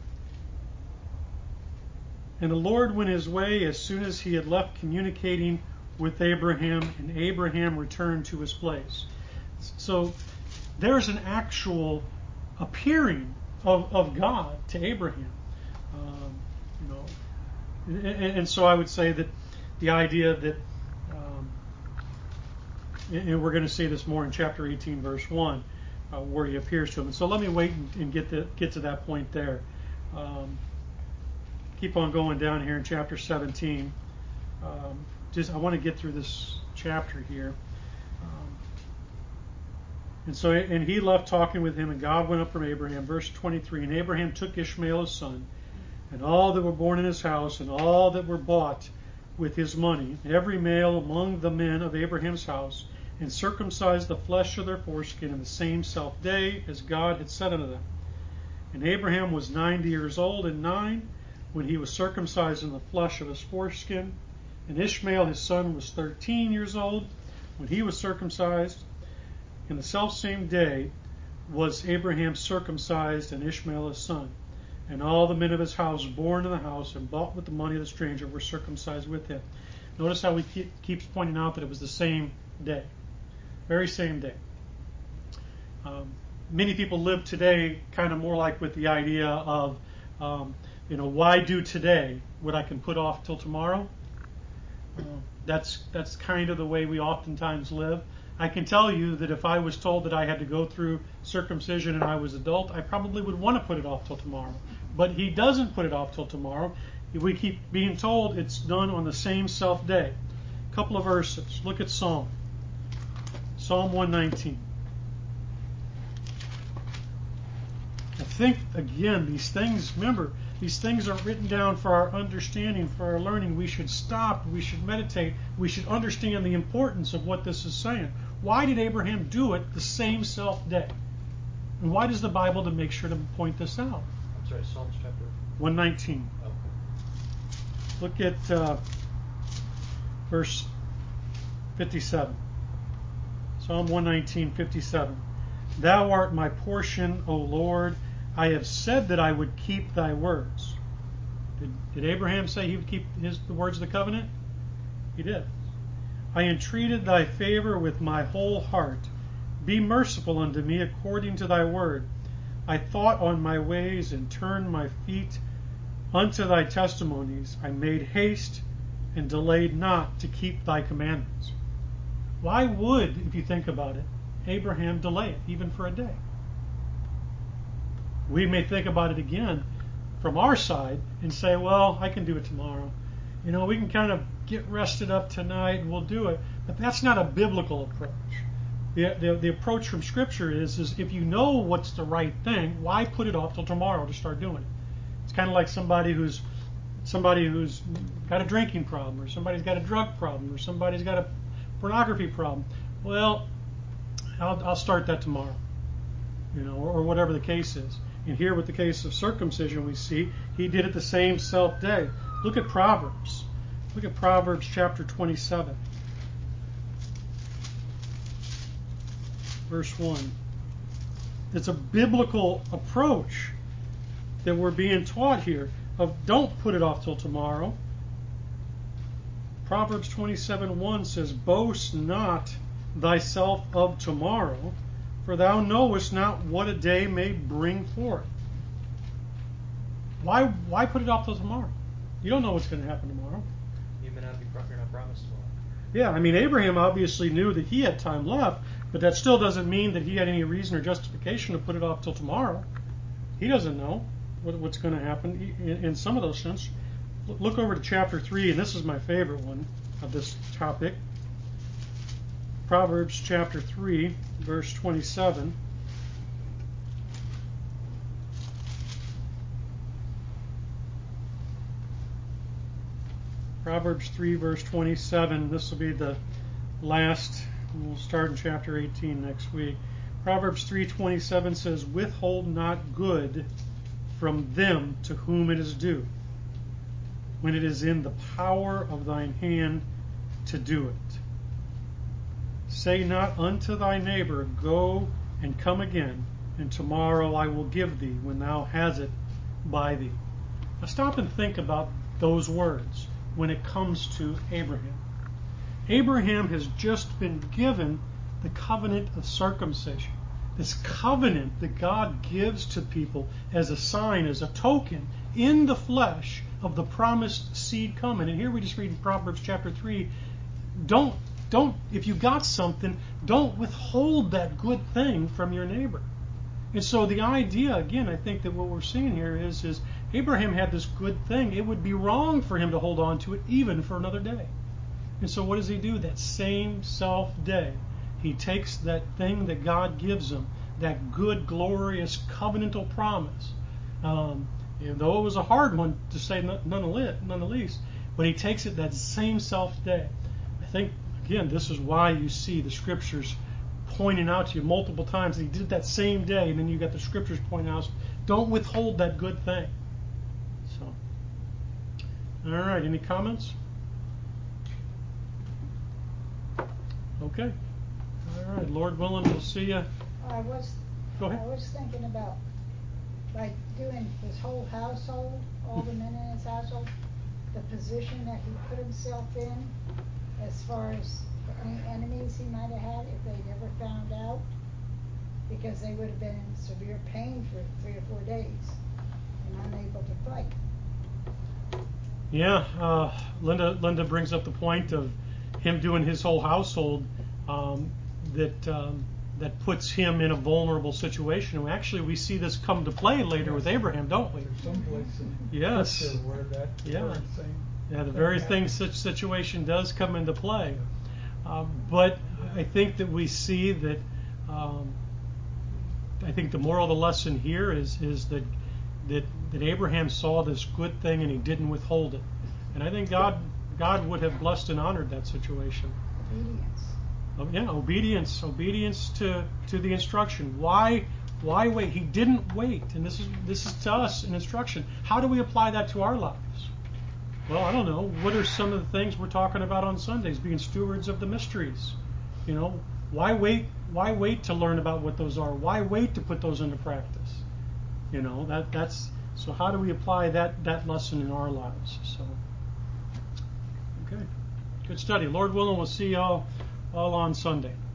And the Lord went his way as soon as he had left communicating with Abraham, and Abraham returned to his place. So there's an actual appearing of, of God to Abraham. Um, you know, and, and so I would say that the idea that, um, and we're going to see this more in chapter eighteen, verse one, uh, where he appears to him. And so let me wait and, and get the, get to that point there. Um, keep on going down here in chapter seventeen. Um, just I want to get through this chapter here. Um, and so, and he left talking with him, and God went up from Abraham. Verse twenty-three, and Abraham took Ishmael his son, and all that were born in his house, and all that were bought with his money, every male among the men of Abraham's house, and circumcised the flesh of their foreskin in the same self day as God had said unto them. And Abraham was ninety years old and nine when he was circumcised in the flesh of his foreskin. And Ishmael his son was thirteen years old when he was circumcised. In the selfsame day was Abraham circumcised, and Ishmael his son. And all the men of his house born in the house and bought with the money of the stranger were circumcised with him. Notice how he keep, keeps pointing out that it was the same day. Very same day. Um, many people live today kind of more like with the idea of, um, you know, why do today what I can put off till tomorrow? Uh, that's that's kind of the way we oftentimes live. I can tell you that if I was told that I had to go through circumcision and I was adult, I probably would want to put it off till tomorrow. But he doesn't put it off till tomorrow. We keep being told it's done on the same self day. A couple of verses. Look at Psalm. Psalm one nineteen. I think, again, these things, remember, these things are written down for our understanding, for our learning. We should stop, we should meditate, we should understand the importance of what this is saying. Why did Abraham do it the same self day? And why does the Bible to make sure to point this out? I'm sorry, Psalms chapter one nineteen. Oh. Look at uh, verse fifty-seven. Psalm one nineteen, fifty-seven. Thou art my portion, O Lord. I have said that I would keep thy words. Did, did Abraham say he would keep his, the words of the covenant? He did. I entreated thy favor with my whole heart. Be merciful unto me according to thy word. I thought on my ways and turned my feet unto thy testimonies. I made haste and delayed not to keep thy commandments. Why would, if you think about it, Abraham delay it, even for a day? We may think about it again from our side and say, well, I can do it tomorrow. You know, we can kind of get rested up tonight and we'll do it. But that's not a biblical approach. The, the, the approach from Scripture is, is if you know what's the right thing, why put it off till tomorrow to start doing it? It's kind of like somebody who's somebody who's got a drinking problem, or somebody's got a drug problem, or somebody's got a pornography problem. Well, I'll, I'll start that tomorrow, you know, or, or whatever the case is. And here with the case of circumcision, we see he did it the same self day. Look at Proverbs. Look at Proverbs chapter twenty-seven. Verse one. It's a biblical approach that we're being taught here of don't put it off till tomorrow. Proverbs twenty-seven one says, boast not thyself of tomorrow, for thou knowest not what a day may bring forth. Why why put it off till tomorrow? You don't know what's going to happen tomorrow. You may not be you're not promised tomorrow. Yeah, I mean, Abraham obviously knew that he had time left, but that still doesn't mean that he had any reason or justification to put it off till tomorrow. He doesn't know what, what's going to happen in, in some of those sense. Look over to chapter three, and this is my favorite one of this topic. Proverbs chapter three, verse twenty-seven. Proverbs three, verse twenty-seven. This will be the last. We'll start in chapter eighteen next week. Proverbs three twenty-seven says, withhold not good from them to whom it is due, when it is in the power of thine hand to do it. Say not unto thy neighbor, go and come again, and tomorrow I will give thee when thou hast it by thee. Now stop and think about those words when it comes to Abraham. Abraham has just been given the covenant of circumcision. This covenant that God gives to people as a sign, as a token in the flesh of the promised seed coming. And here we just read in Proverbs chapter three, don't, don't, if you got something, don't withhold that good thing from your neighbor. And so the idea, again, I think that what we're seeing here is, is Abraham had this good thing. It would be wrong for him to hold on to it even for another day. And so what does he do? That same self day, he takes that thing that God gives him, that good, glorious, covenantal promise. Um, though it was a hard one to say none the least, but he takes it that same self day. I think, again, this is why you see the scriptures pointing out to you multiple times that he did that same day, and then you got the scriptures pointing out, don't withhold that good thing. So, all right, any comments? Okay. All right, Lord willing, we'll see you. I was, Go ahead. I was thinking about like doing his whole household, all the men in his household, the position that he put himself in, as far as any enemies he might have had if they never found out, because they would have been in severe pain for three or four days and unable to fight. Yeah, uh, Linda. Linda brings up the point of him doing his whole household. Um, that um, that puts him in a vulnerable situation. And actually, we see this come to play later yes. with Abraham, don't we? There's some place in yes. Scripture where that yeah. very same yeah, the very thing such situation does come into play. Um, but I think that we see that. Um, I think the moral of the lesson here is is that that that Abraham saw this good thing and he didn't withhold it. And I think God God would have blessed and honored that situation. Obedience. Oh, yeah, obedience, obedience to, to the instruction. Why, why wait? He didn't wait, and this is this is to us an instruction. How do we apply that to our lives? Well, I don't know. What are some of the things we're talking about on Sundays? Being stewards of the mysteries. You know, why wait? Why wait to learn about what those are? Why wait to put those into practice? You know, that that's so. How do we apply that that lesson in our lives? So, okay, good study. Lord willing, we'll see y'all all on Sunday.